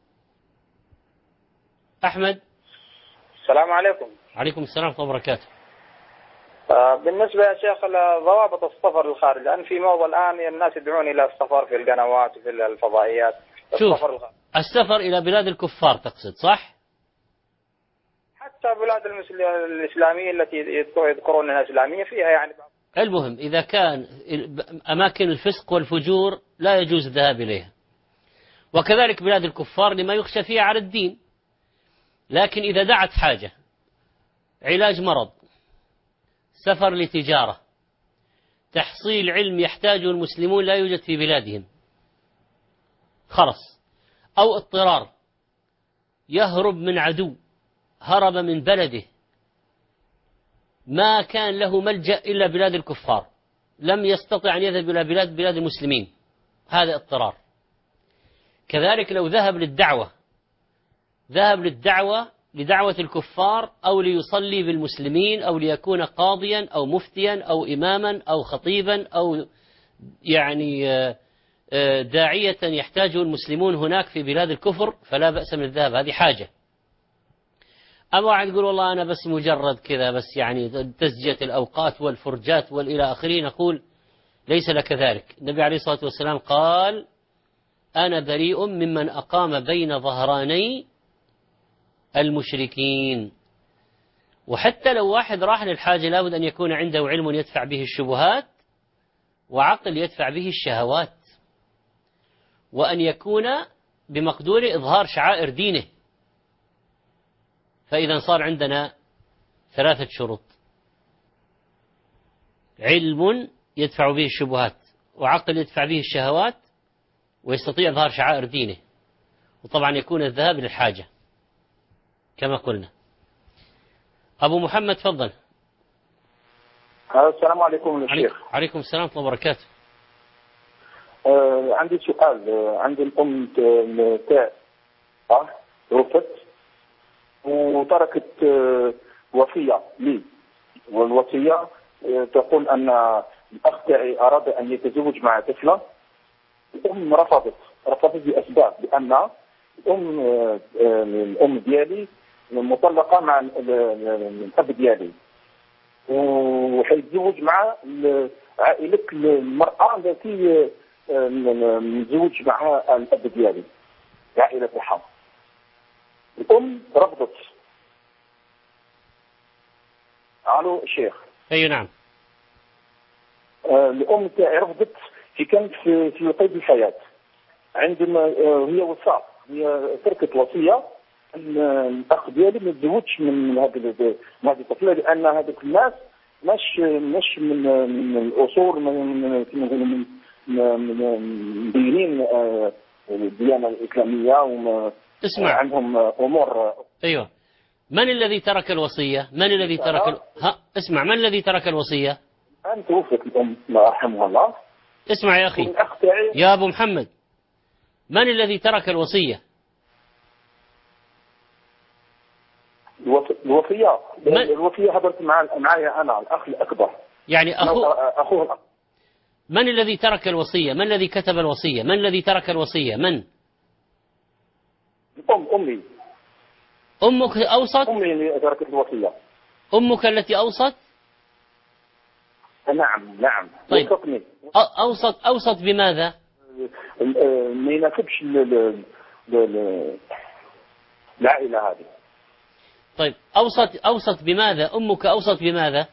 أحمد. السلام عليكم. عليكم السلام ورحمة الله وبركاته. بالنسبة يا شيخ لضوابط السفر للخارج، لأن في موضة الآن الناس يدعون إلى السفر في القنوات وفي الفضائيات. شوف، السفر, السفر إلى بلاد الكفار تقصد، صح؟ حتى بلاد الإسلامية التي يذكرون أنها إسلامية فيها يعني. المهم إذا كان أماكن الفسق والفجور لا يجوز الذهاب إليها، وكذلك بلاد الكفار لما يخشى فيها على الدين. لكن إذا دعت حاجة، علاج مرض، سفر لتجارة، تحصيل علم يحتاجه المسلمون لا يوجد في بلادهم، خلص، أو اضطرار، يهرب من عدو، هرب من بلده، ما كان له ملجأ إلا بلاد الكفار، لم يستطع أن يذهب إلى بلاد بلاد المسلمين، هذا اضطرار. كذلك لو ذهب للدعوة، ذهب للدعوة لدعوة الكفار أو ليصلي بالمسلمين أو ليكون قاضيا أو مفتيا أو إماما أو خطيبا أو يعني داعية يحتاجه المسلمون هناك في بلاد الكفر، فلا بأس من الذهاب، هذه حاجة. أما واحد يقول والله أنا بس مجرد كذا بس يعني تزجية الأوقات والفرجات والإلى آخره، نقول ليس لك ذلك. النبي عليه الصلاة والسلام قال أنا بريء ممن أقام بين ظهراني المشركين. وحتى لو واحد راح للحاجة لابد أن يكون عنده علم يدفع به الشبهات وعقل يدفع به الشهوات، وأن يكون بمقدور إظهار شعائر دينه. فإذا صار عندنا ثلاثة شروط: علم يدفع به الشبهات، وعقل يدفع به الشهوات، ويستطيع إظهار شعائر دينه. وطبعا يكون الذهاب للحاجة كما قلنا. أبو محمد تفضل. السلام عليكم الشيخ. عليكم السلام ورحمة الله وبركاته. آه عندي سؤال. آه عندي الأم تاع آه توفت وتركت آه وصية لي، والوصية آه تقول أن الأخ تاعي أراد أن يتزوج مع طفلة. الأم رفضت رفضت بأسباب، لأن الأم آه الأم ديالي مطلقة مع الأب ديالي، وحيتزوج مع عائلة المرأة التي متزوج مع الأب ديالي، العائلة تاعها. الأم رفضت. الو الشيخ. اي نعم. الأم تاعي رفضت في كانت في في قيد الحياة. عندما هي وصاة، هي تركت وصية الأخ ديالي ما تزوجش من هذه من هذه الطفلة، لأن هذوك الناس مش مش من من الأصول من من من دينين الديانة الإسلامية، وما اسمع عندهم أمور. أيوة. من الذي ترك الوصية؟ من الذي ترك ال... ها اسمع، من الذي ترك الوصية؟ أن توفت الأم الله يرحمها الله. اسمع يا أخي يا أبو محمد، من الذي ترك الوصية؟ الوصية الوصية هدرت مع معايا أنا الأخ الأكبر، يعني أخو أخوه الأكبر. من الذي ترك الوصية؟ من الذي كتب الوصية؟ من الذي ترك الوصية؟ من؟ أم أمي. أمك أوصت؟ أمي اللي تركت الوصية. أمك التي أوصت؟ نعم نعم. طيب. وصتني. أوصت أوصت بماذا؟ ما يناسبش العائلة هذه. طيب أوصت أوصت بماذا؟ أمك أوصت بماذا؟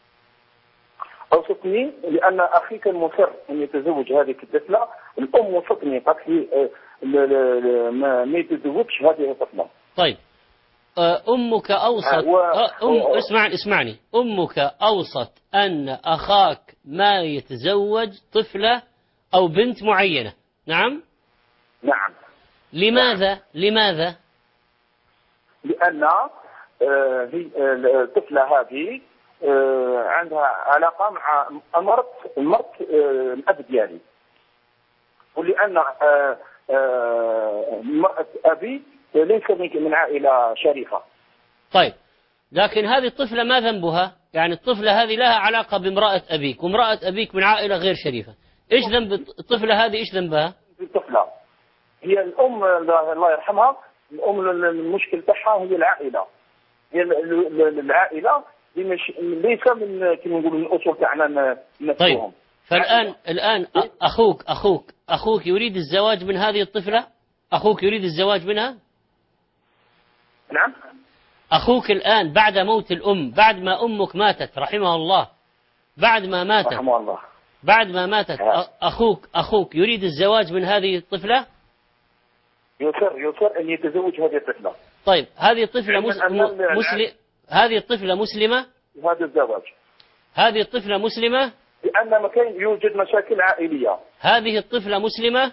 أوصتني لأن أخي كان مصر أن يتزوج هذه الطفلة. الأم وصتني قالت لي ما ما يتزوجش هذه الطفلة. طيب أمك أوصت و... أم اسمعني اسمعني أمك أوصت أن أخاك ما يتزوج طفلة أو بنت معينة. نعم نعم. لماذا نعم. لماذا؟ لأن آه هي الطفلة هذه آه عندها علاقة مع مرت مرت آه الأب ديالي، ولأن آه آه مرأة أبي ليس من عائلة شريفة. طيب لكن هذه الطفلة ما ذنبها؟ يعني الطفلة هذه لها علاقة بامرأة أبيك، وامرأة أبيك من عائلة غير شريفة، إيش ذنب الطفلة هذه؟ إيش ذنبها؟ الطفلة هي الأم الله يرحمها، الأم المشكل تاعها هي العائلة، هي العائلة ليس من كما نقولوا من الأصول تاعنا نفسهم. طيب فالآن الآن أخوك أخوك أخوك يريد الزواج من هذه الطفلة؟ أخوك يريد الزواج منها؟ نعم. أخوك الآن بعد موت الأم، بعد ما أمك ماتت رحمها الله، بعد ما ماتت رحمه الله بعد ما ماتت أخوك أخوك يريد الزواج من هذه الطفلة؟ يصر يصر أن يتزوج هذه الطفلة. طيب هذه الطفلة مسلم مسلم هذه الطفلة مسلمة؟ هذا الزواج هذه الطفلة مسلمة؟ لأن ما كان يوجد مشاكل عائلية. هذه الطفلة مسلمة؟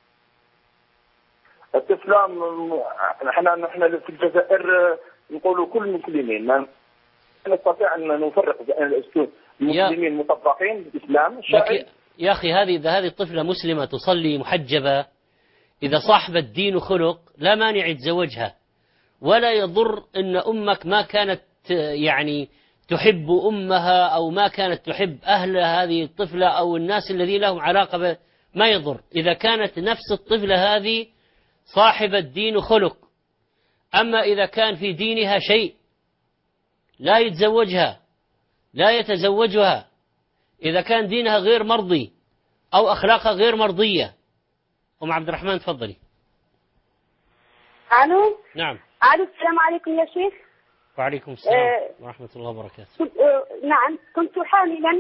الطفلة نحن نحن في الجزائر نقولوا كل مسلمين، ما نستطيع أن نفرق بين المسلمين مطبقين بالإسلام الشرعي. يا أخي هذه إذا هذه الطفلة مسلمة تصلي محجبة، إذا صاحبة دين وخلق لا مانع يتزوجها، ولا يضر أن أمك ما كانت يعني تحب أمها أو ما كانت تحب أهل هذه الطفلة أو الناس الذين لهم علاقة ب... ما يضر إذا كانت نفس الطفلة هذه صاحبة دين وخلق. أما إذا كان في دينها شيء لا يتزوجها لا يتزوجها، إذا كان دينها غير مرضي أو أخلاقها غير مرضية أم عبد الرحمن تفضلي. الو. نعم. الو السلام عليكم يا شيخ. وعليكم السلام أه ورحمة الله وبركاته. أه نعم كنت حاملا.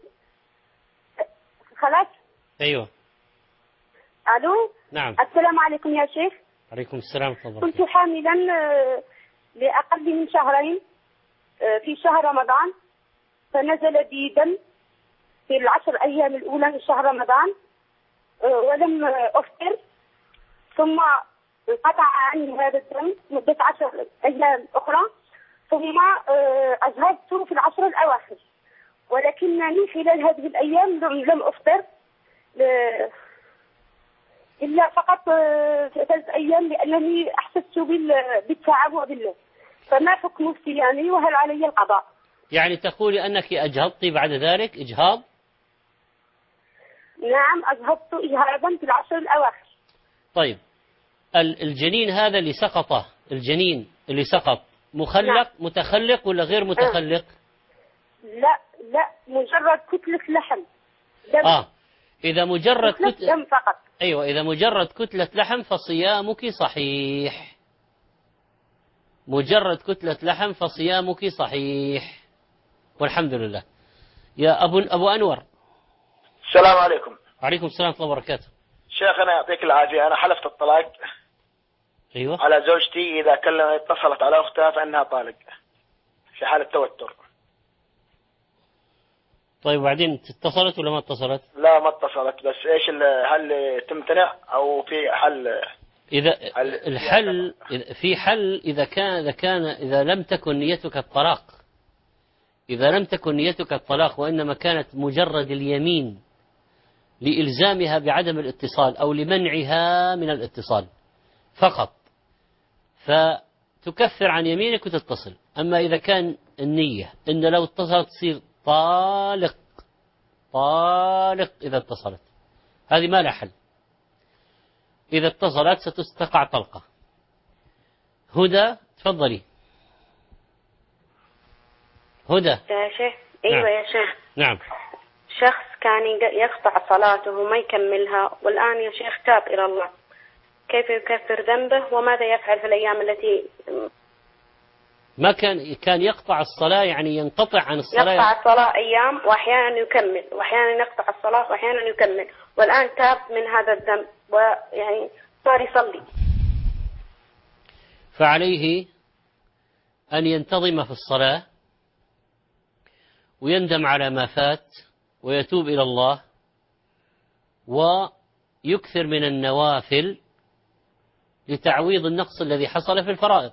خلاص. أيوة. الو. نعم. السلام عليكم يا شيخ. عليكم السلام ورحمة الله كنت وبركاته. حاملا لأقل من شهرين في شهر رمضان، فنزل بي دم في العشر أيام الأولى من شهر رمضان ولم أفطر، ثم انقطع عني هذا الدم مدة عشر أيام أخرى، ثم أجهزت في العشر الأواخر، ولكنني خلال هذه الأيام لم أفطر إلا فقط ثلاث أيام لأنني أحسست بالتعب وبالله. فما حكم صيامي وهل علي القضاء؟ يعني تقولي أنك أجهضت بعد ذلك إجهاض؟ نعم أجهضت إجهاضا في العشر الأواخر. طيب الجنين هذا اللي سقطه، الجنين اللي سقط مخلق نعم. متخلق ولا غير متخلق؟ لا لا مجرد كتلة لحم دم. آه إذا مجرد كتلة كت... دم فقط. أيوة إذا مجرد كتلة لحم فصيامك صحيح. مجرد كتلة لحم فصيامك صحيح والحمد لله. يا أبو أبو أنور. السلام عليكم. وعليكم السلام ورحمة الله وبركاته. شيخ أنا يعطيك العافية، أنا حلفت الطلاق أيوة. على زوجتي إذا كلمت اتصلت على أختها فإنها طالق في حالة توتر. طيب وبعدين اتصلت ولا ما اتصلت؟ لا ما اتصلت، بس إيش هل تمتنع أو في حل؟ إذا الحل في حل إذا كان إذا كان إذا لم تكن نيتك الطلاق، إذا لم تكن نيتك الطلاق وإنما كانت مجرد اليمين لإلزامها بعدم الاتصال أو لمنعها من الاتصال فقط، فتكفر عن يمينك وتتصل. أما إذا كان النية إن لو اتصلت تصير طالق طالق إذا اتصلت، هذه ما لها حل. إذا اتصلت ستستقع طلقة. هدى تفضلي. هدى. يا شيخ. أيوة. نعم. يا شيخ. نعم. شخص كان يقطع صلاته وما يكملها والآن يا شيخ تاب إلى الله، كيف يكفر ذنبه وماذا يفعل في الأيام التي ما كان كان يقطع الصلاة؟ يعني ينقطع عن الصلاة. يقطع الصلاة أيام وأحيانا يكمل وأحيانا يقطع الصلاة وأحيانا يكمل، والآن تاب من هذا الذنب ويعني صار يصلي. فعليه أن ينتظم في الصلاة ويندم على ما فات ويتوب إلى الله ويكثر من النوافل لتعويض النقص الذي حصل في الفرائض.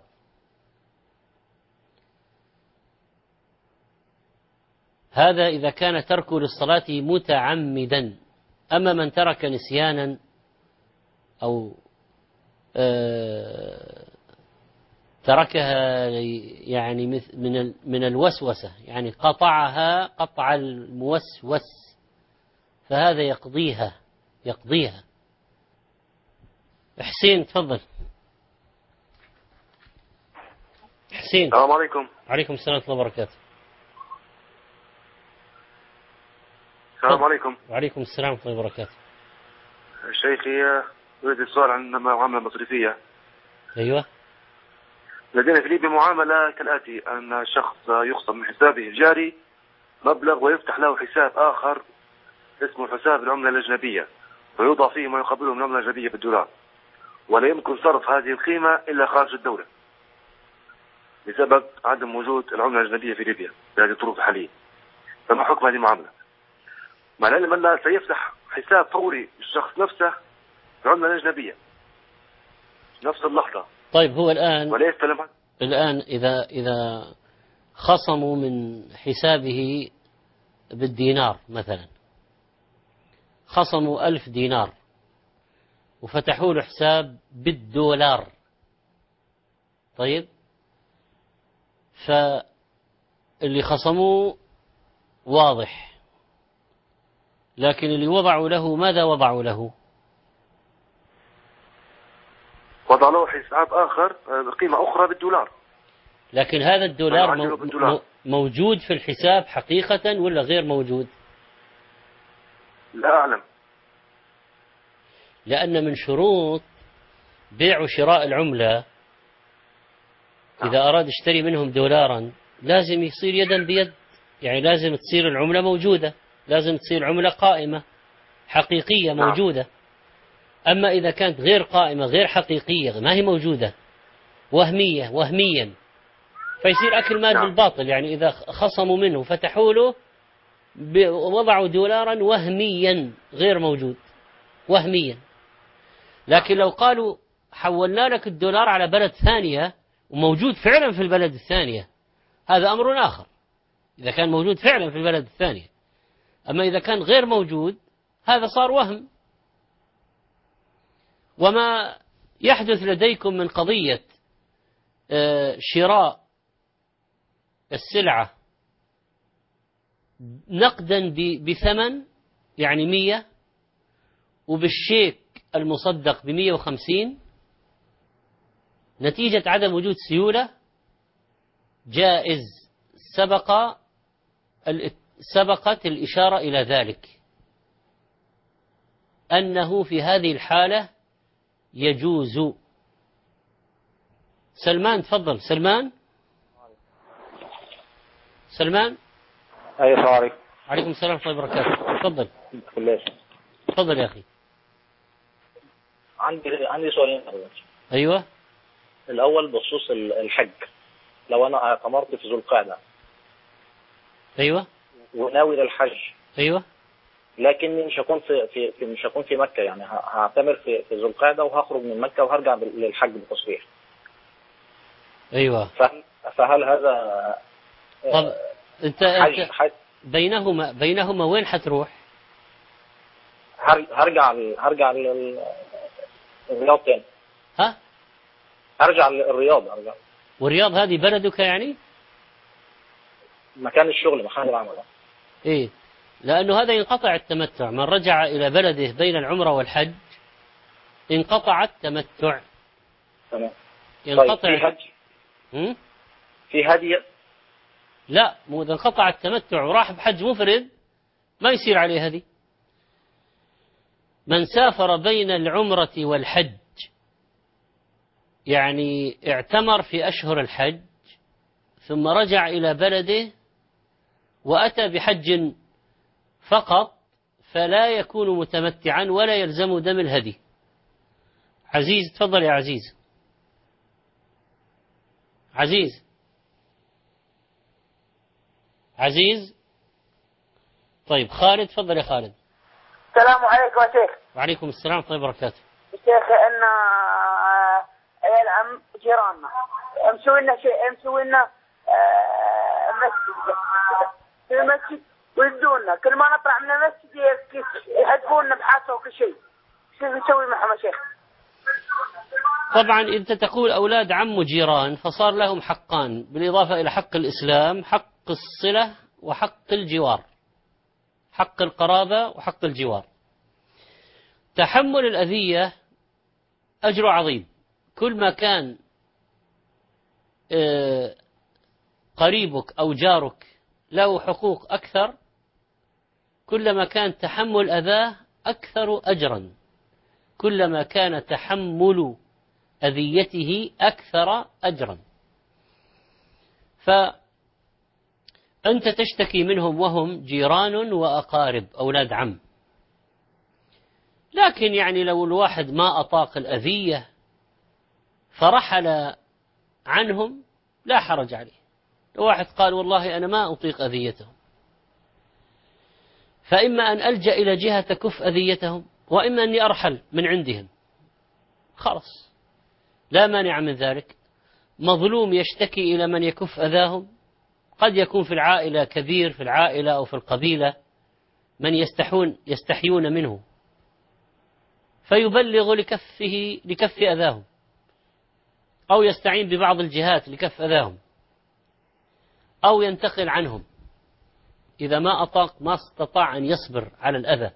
هذا إذا كان تركه للصلاة متعمدا. أما من ترك نسيانا أو آه تركها يعني من من الوسوسة، يعني قطعها قطع الموسوس، فهذا يقضيها يقضيها. حسين تفضل. حسين. السلام عليكم. وعليكم السلام ورحمة الله وبركاته. السلام عليكم. وعليكم السلام ورحمة الله وبركاته. شيخي أريد السؤال عن المعاملة المصرفية. أيوة. لدينا في ليبيا معاملة كالآتي: أن شخص يخصم من حسابه الجاري مبلغ ويفتح له حساب آخر اسمه حساب العملة الأجنبية، ويوضع فيه ما يقابله من العملة الأجنبية بالدولار، ولا يمكن صرف هذه القيمة إلا خارج الدولة بسبب عدم وجود العملة الأجنبية في ليبيا بهذه الظروف الحالية. فما حكم هذه المعاملة؟ مع العلم أنه سيفتح حساب فوري للشخص نفسه العملة الأجنبية نفس اللحظة. طيب هو الآن ولا يستلم. الآن إذا إذا خصموا من حسابه بالدينار مثلا، خصموا ألف دينار وفتحوا له حساب بالدولار، طيب فاللي خصموه واضح، لكن اللي وضعوا له ماذا وضعوا له؟ وضع له حساب آخر بقيمة أخرى بالدولار. لكن هذا الدولار مو موجود في الحساب حقيقة ولا غير موجود؟ لا أعلم. لأن من شروط بيع وشراء العملة إذا أراد يشتري منهم دولارا لازم يصير يدا بيد، يعني لازم تصير العملة موجودة، لازم تصير عملة قائمة حقيقية موجودة. أما إذا كانت غير قائمة غير حقيقية ما هي موجودة وهمية وهميا فيصير أكل مال بالباطل. يعني إذا خصموا منه فتحوا له وضعوا دولارا وهميا غير موجود وهميا. لكن لو قالوا حولنا لك الدولار على بلد ثانية وموجود فعلا في البلد الثانية هذا أمر آخر، إذا كان موجود فعلا في البلد الثانية. أما إذا كان غير موجود هذا صار وهم. وما يحدث لديكم من قضية شراء السلعة نقدا بثمن يعني مية وبالشيك المصدق بمية وخمسين نتيجة عدم وجود سيولة جائز، سبق سبقت الإشارة إلى ذلك أنه في هذه الحالة يجوز. سلمان تفضل. سلمان سلمان أي السلام عليكم. عليكم السلام ورحمة الله وبركاته. تفضل. تفضل يا أخي. عندي عندي سؤالين. أيوة. الأول بخصوص الحج، لو أنا اعتمرت في ذو القعدة. أيوة. وناوي للحج. أيوة. لكني مش هكون في, في, في مش هكون في مكة، يعني هعتمر في في ذو القعدة وهخرج من مكة وهرجع للحج بتصريح. أيوة. فهل, فهل هذا طب أنت, حج أنت حج بينهما بينهما وين حتروح؟ هرجع هرجع الرياض تاني. ها؟ هرجع الرياض. أرجع. والرياض هذه بلدك يعني؟ مكان الشغل، مكان العمل. إيه، لأنه هذا ينقطع التمتع. من رجع إلى بلده بين العمرة والحج انقطع التمتع. تمام. ينقطع. طيب في هدي؟ هم؟ في هدي؟ لا، مو إذا انقطع التمتع وراح بحج مفرد ما يصير عليه هدي. من سافر بين العمرة والحج يعني اعتمر في أشهر الحج ثم رجع إلى بلده وأتى بحج فقط فلا يكون متمتعا ولا يلزم دم الهدي. عزيز تفضل يا عزيز. عزيز عزيز طيب خالد تفضل يا خالد. السلام عليكم يا شيخ. وعليكم السلام ورحمة الله وبركاته. شيخ ان عيال عم جيراننا مسوي لنا شيء، مسوي لنا مسجد في المسجد ويدونا كل ما نطلع من المسجد يحذفونا بحاسه وكل شيء. شو نسوي معهم يا شيخ؟ طبعا أنت تقول أولاد عم وجيران فصار لهم حقان بالإضافة إلى حق الإسلام، حق الصلة وحق الجوار، حق القرابة وحق الجوار. تحمل الأذية أجر عظيم. كل ما كان قريبك أو جارك له حقوق أكثر كلما كان تحمل أذاه أكثر أجرا، كلما كان تحمل أذيته أكثر أجرا. فأنت تشتكي منهم وهم جيران وأقارب أولاد عم، لكن يعني لو الواحد ما أطاق الأذية فرحل عنهم لا حرج عليه. لو واحد قال والله أنا ما أطيق أذيتهم فإما أن ألجأ إلى جهة تكف أذيتهم وإما أني أرحل من عندهم، خلاص لا مانع من ذلك. مظلوم يشتكي إلى من يكف أذاهم، قد يكون في العائلة كبير في العائلة أو في القبيلة من يستحون يستحيون منه فيبلغ لكفه لكف أذاهم، أو يستعين ببعض الجهات لكف أذاهم، أو ينتقل عنهم إذا ما أطاق ما استطاع أن يصبر على الأذى.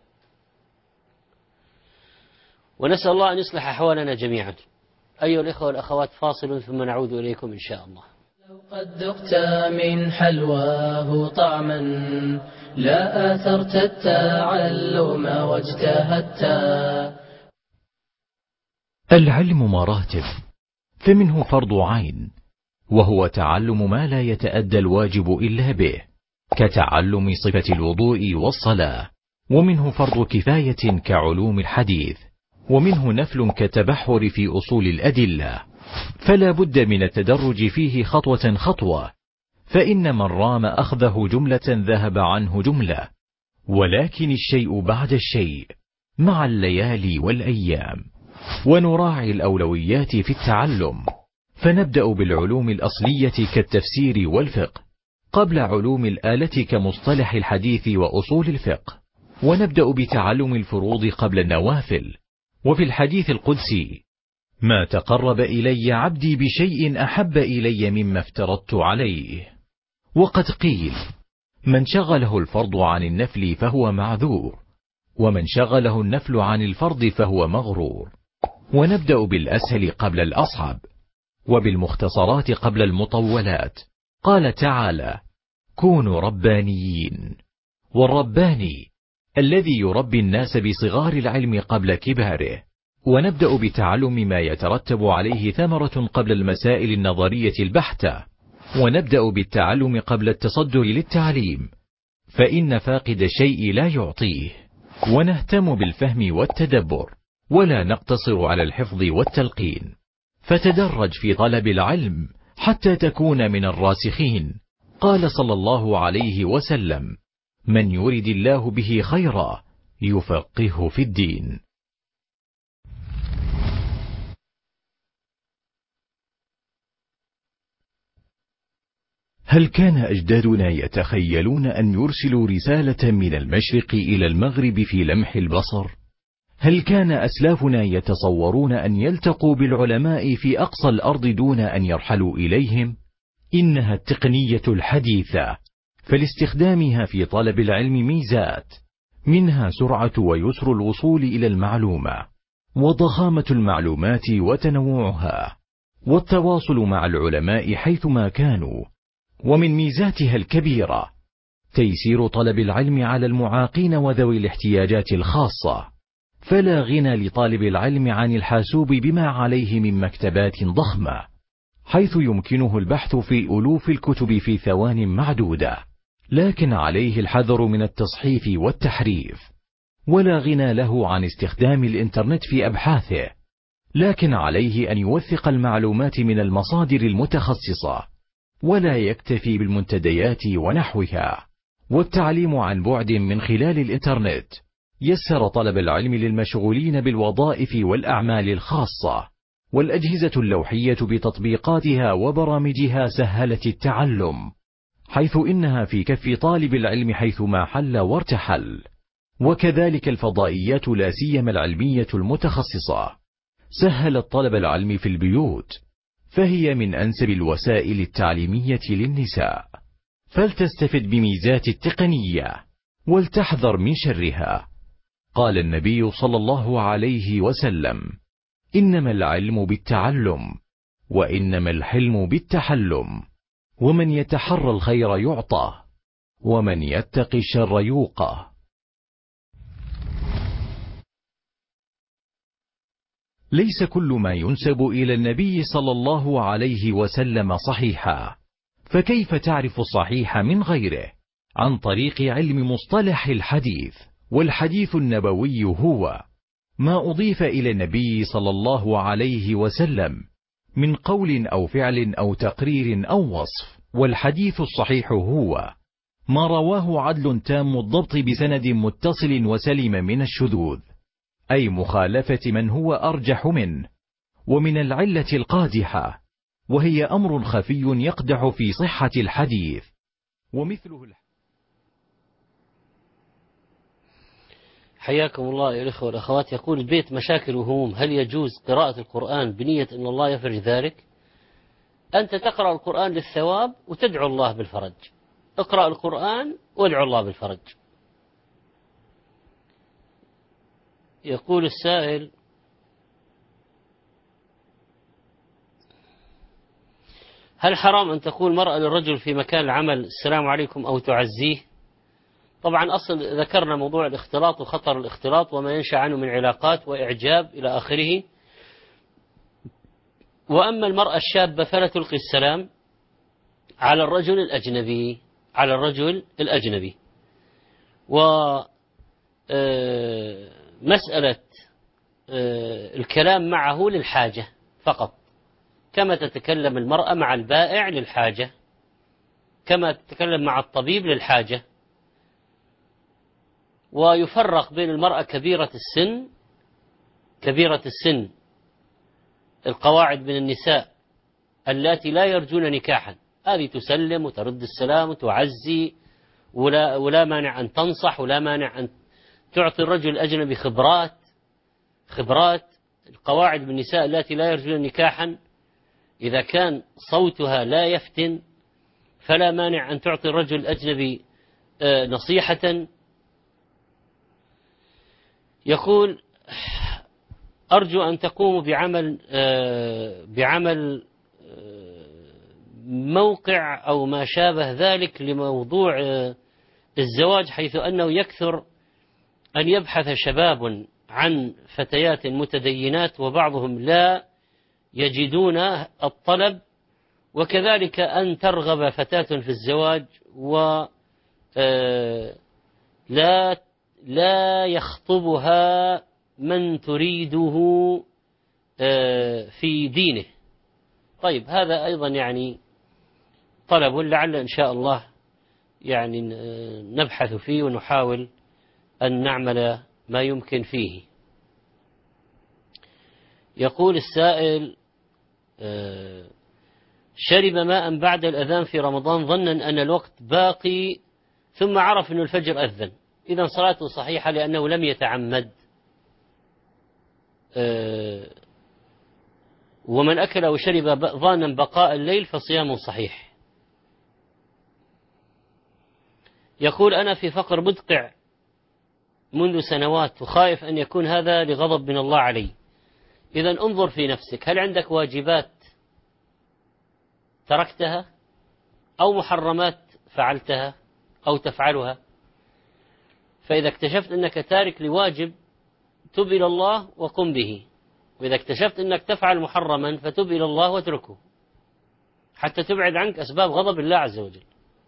ونسأل الله أن يصلح أحوالنا جميعا. أيها الإخوة والأخوات فاصل ثم نعود إليكم إن شاء الله. لو قد ذقت من حلواه طعما لا آثرت التعلم واجتهدت العلم مراتب، فمنه فرض عين وهو تعلم ما لا يتأدى الواجب إلا به كتعلم صفة الوضوء والصلاة، ومنه فرض كفاية كعلوم الحديث، ومنه نفل كتبحر في أصول الأدلة، فلا بد من التدرج فيه خطوة خطوة، فإن من رام أخذه جملة ذهب عنه جملة، ولكن الشيء بعد الشيء مع الليالي والأيام. ونراعي الأولويات في التعلم، فنبدأ بالعلوم الأصلية كالتفسير والفقه قبل علوم الآلة كمصطلح الحديث وأصول الفقه، ونبدأ بتعلم الفروض قبل النوافل. وفي الحديث القدسي: ما تقرب إلي عبدي بشيء أحب إلي مما افترضت عليه. وقد قيل: من شغله الفرض عن النفل فهو معذور، ومن شغله النفل عن الفرض فهو مغرور. ونبدأ بالأسهل قبل الأصعب، وبالمختصرات قبل المطولات. قال تعالى: كونوا ربانيين. والرباني الذي يربي الناس بصغار العلم قبل كباره. ونبدأ بتعلم ما يترتب عليه ثمرة قبل المسائل النظرية البحتة. ونبدأ بالتعلم قبل التصدر للتعليم، فإن فاقد الشيء لا يعطيه. ونهتم بالفهم والتدبر، ولا نقتصر على الحفظ والتلقين، فتدرج في طلب العلم حتى تكون من الراسخين. قال صلى الله عليه وسلم: من يرد الله به خيرا يفقهه في الدين. هل كان أجدادنا يتخيلون أن يرسلوا رسالة من المشرق إلى المغرب في لمح البصر؟ هل كان أسلافنا يتصورون أن يلتقوا بالعلماء في أقصى الأرض دون أن يرحلوا إليهم؟ إنها التقنية الحديثة، فلاستخدامها في طلب العلم ميزات، منها سرعة ويسر الوصول إلى المعلومة، وضخامة المعلومات وتنوعها، والتواصل مع العلماء حيثما كانوا. ومن ميزاتها الكبيرة تيسير طلب العلم على المعاقين وذوي الاحتياجات الخاصة، فلا غنى لطالب العلم عن الحاسوب بما عليه من مكتبات ضخمة، حيث يمكنه البحث في ألوف الكتب في ثوان معدودة، لكن عليه الحذر من التصحيف والتحريف. ولا غنى له عن استخدام الإنترنت في أبحاثه، لكن عليه أن يوثق المعلومات من المصادر المتخصصة، ولا يكتفي بالمنتديات ونحوها. والتعليم عن بعد من خلال الإنترنت يسر طلب العلم للمشغولين بالوظائف والأعمال الخاصة، والأجهزة اللوحية بتطبيقاتها وبرامجها سهلت التعلم، حيث إنها في كف طالب العلم حيثما حل وارتحل. وكذلك الفضائيات لا سيما العلمية المتخصصة سهلت طلب العلم في البيوت، فهي من أنسب الوسائل التعليمية للنساء، فلتستفد بميزات التقنية ولتحذر من شرها. قال النبي صلى الله عليه وسلم: إنما العلم بالتعلم، وإنما الحلم بالتحلم، ومن يتحرى الخير يعطى، ومن يتقي الشر يوقى. ليس كل ما ينسب إلى النبي صلى الله عليه وسلم صحيحا، فكيف تعرف الصحيح من غيره؟ عن طريق علم مصطلح الحديث. والحديث النبوي هو ما أضيف إلى النبي صلى الله عليه وسلم من قول أو فعل أو تقرير أو وصف. والحديث الصحيح هو ما رواه عدل تام الضبط بسند متصل وسلم من الشذوذ، أي مخالفة من هو أرجح منه، ومن العلة القادحة، وهي أمر خفي يقدح في صحة الحديث. ومثله الح... حياكم الله يا الإخوة والأخوات. يقول البيت: مشاكل وهموم، هل يجوز قراءة القرآن بنية أن الله يفرج ذلك؟ أنت تقرأ القرآن للثواب وتدعو الله بالفرج. اقرأ القرآن وادعو الله بالفرج. يقول السائل: هل حرام أن تقول مرأة للرجل في مكان العمل السلام عليكم أو تعزيه؟ طبعا أصل ذكرنا موضوع الاختلاط وخطر الاختلاط وما ينشأ عنه من علاقات وإعجاب إلى آخره، وأما المرأة الشابة فلا تلقي السلام على الرجل الأجنبي على الرجل الأجنبي. ومسألة الكلام معه للحاجة فقط، كما تتكلم المرأة مع البائع للحاجة، كما تتكلم مع الطبيب للحاجة. ويفرق بين المرأة كبيرة السن كبيرة السن القواعد من النساء اللاتي لا يرجون نكاحا، هذه تسلم وترد السلام وتعزي، ولا, ولا مانع أن تنصح، ولا مانع أن تعطي الرجل الأجنبي خبرات خبرات القواعد من النساء التي لا يرجون نكاحا إذا كان صوتها لا يفتن فلا مانع أن تعطي الرجل الأجنبي نصيحة. يقول: أرجو أن تقوموا بعمل بعمل موقع أو ما شابه ذلك لموضوع الزواج، حيث أنه يكثر أن يبحث شباب عن فتيات متدينات وبعضهم لا يجدون الطلب، وكذلك أن ترغب فتاة في الزواج ولا لا يخطبها من تريده في دينه. طيب، هذا أيضا يعني طلب، لعل إن شاء الله يعني نبحث فيه ونحاول أن نعمل ما يمكن فيه. يقول السائل: شرب ماء بعد الأذان في رمضان ظنا أن الوقت باقي ظن عرف أن الفجر أذن، إذا صلاته صحيحة لأنه لم يتعمد. ومن أكل وشرب ظانا بقاء الليل فصيامه صحيح. يقول: أنا في فقر مدقع منذ سنوات وخائف أن يكون هذا لغضب من الله علي. إذا انظر في نفسك، هل عندك واجبات تركتها أو محرمات فعلتها أو تفعلها؟ فإذا اكتشفت أنك تارك لواجب تب إلى الله وقم به، وإذا اكتشفت أنك تفعل محرما فتب إلى الله واتركه حتى تبعد عنك أسباب غضب الله عز وجل.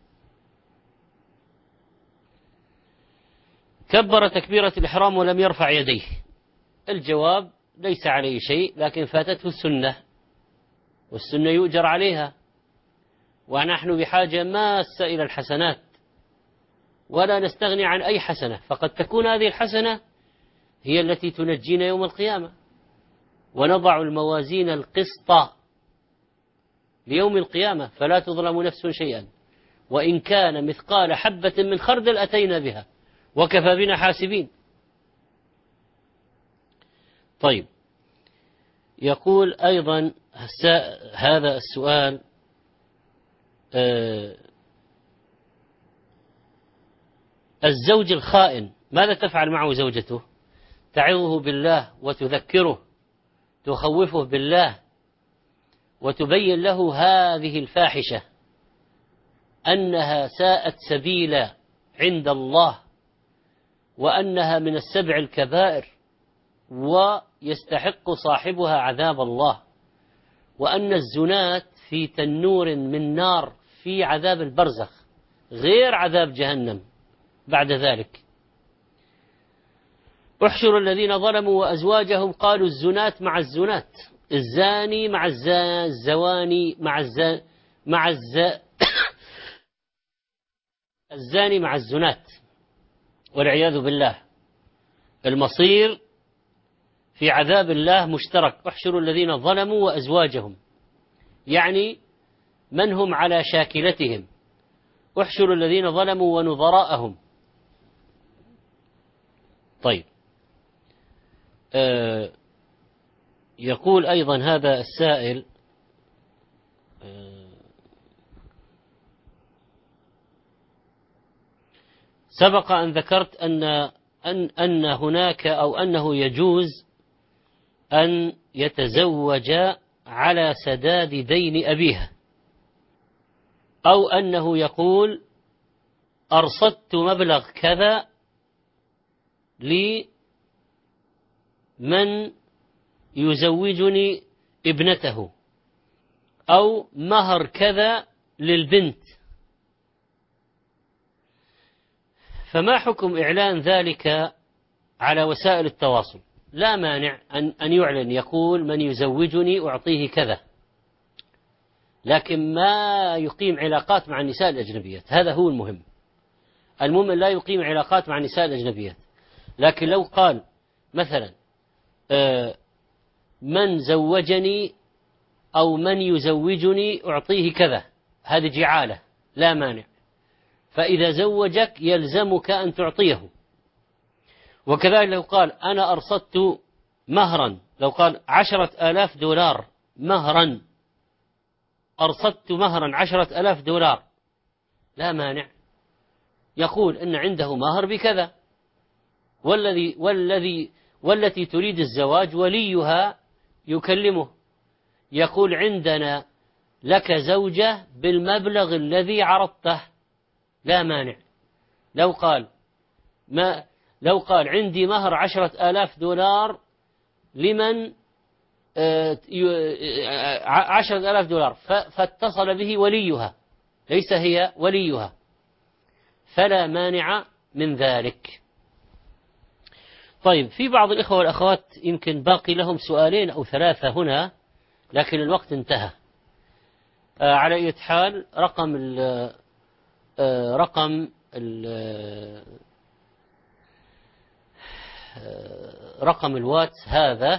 كبر تكبيرة الإحرام ولم يرفع يديه. الجواب: ليس عليه شيء، لكن فاتته السنة، والسنة يؤجر عليها، ونحن بحاجة ماسة إلى الحسنات، ولا نستغني عن أي حسنة، فقد تكون هذه الحسنة هي التي تنجينا يوم القيامة. ونضع الموازين القسط ليوم القيامة فلا تظلم نفس شيئا، وإن كان مثقال حبة من خردل أتينا بها وكفى بنا حاسبين. طيب، يقول أيضا هذا السؤال: آه الزوج الخائن ماذا تفعل معه زوجته؟ تعظه بالله وتذكره، تخوفه بالله، وتبين له هذه الفاحشة أنها ساءت سبيلا عند الله، وأنها من السبع الكبائر ويستحق صاحبها عذاب الله، وأن الزنات في تنور من نار في عذاب البرزخ غير عذاب جهنم بعد ذلك. احشر الذين ظلموا وأزواجهم قالوا الزنات مع الزنات، الزاني مع الزواني مع الزاني مع الز... الزاني مع الزنات والعياذ بالله. المصير في عذاب الله مشترك. احشروا الذين ظلموا وأزواجهم، يعني من هم على شاكلتهم. احشروا الذين ظلموا ونظراءهم. طيب، آه يقول أيضا هذا السائل: آه سبق أن ذكرت أن أن أن هناك أو أنه يجوز أن يتزوج على سداد دين أبيها، أو أنه يقول: أرصدت مبلغ كذا لمن يزوجني ابنته أو مهر كذا للبنت، فما حكم إعلان ذلك على وسائل التواصل؟ لا مانع أن أن يعلن، يقول من يزوجني أعطيه كذا، لكن ما يقيم علاقات مع النساء الأجنبيات، هذا هو المهم. المهم لا يقيم علاقات مع النساء الأجنبيات. لكن لو قال مثلا من زوجني أو من يزوجني أعطيه كذا، هذه جعالة لا مانع، فإذا زوجك يلزمك أن تعطيه. وكذلك لو قال أنا أرصدت مهرا، لو قال عشرة آلاف دولار مهرا، أرصدت مهرا عشرة آلاف دولار، لا مانع، يقول إن عنده مهر بكذا، والذي والذي والتي تريد الزواج وليها يكلمه يقول عندنا لك زوجة بالمبلغ الذي عرضته، لا مانع. لو قال ما لو قال عندي مهر عشرة آلاف دولار لمن عشرة آلاف دولار، فاتصل به وليها ليس هي وليها، فلا مانع من ذلك. طيب، في بعض الإخوة والأخوات يمكن باقي لهم سؤالين أو ثلاثة هنا، لكن الوقت انتهى. آه على أي حال، رقم ال آه رقم ال آه رقم الواتس هذا.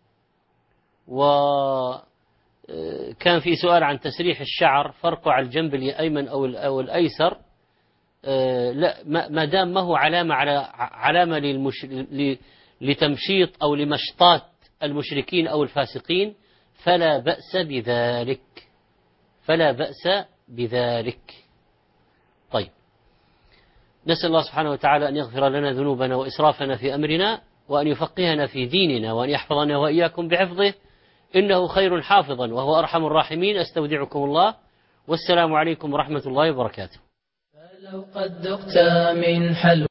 وكان في سؤال عن تسريح الشعر، فرقه على الجنب الأيمن أو أو الأيسر. لا، ما دام ما هو علامة على علامة للمش... لتمشيط أو لمشطات المشركين أو الفاسقين، فلا بأس بذلك، فلا بأس بذلك. طيب، نسأل الله سبحانه وتعالى أن يغفر لنا ذنوبنا وإسرافنا في أمرنا، وأن يفقهنا في ديننا، وأن يحفظنا وإياكم بحفظه، إنه خير حافظا وهو أرحم الراحمين. أستودعكم الله، والسلام عليكم ورحمة الله وبركاته. لو قد ذقت من حلو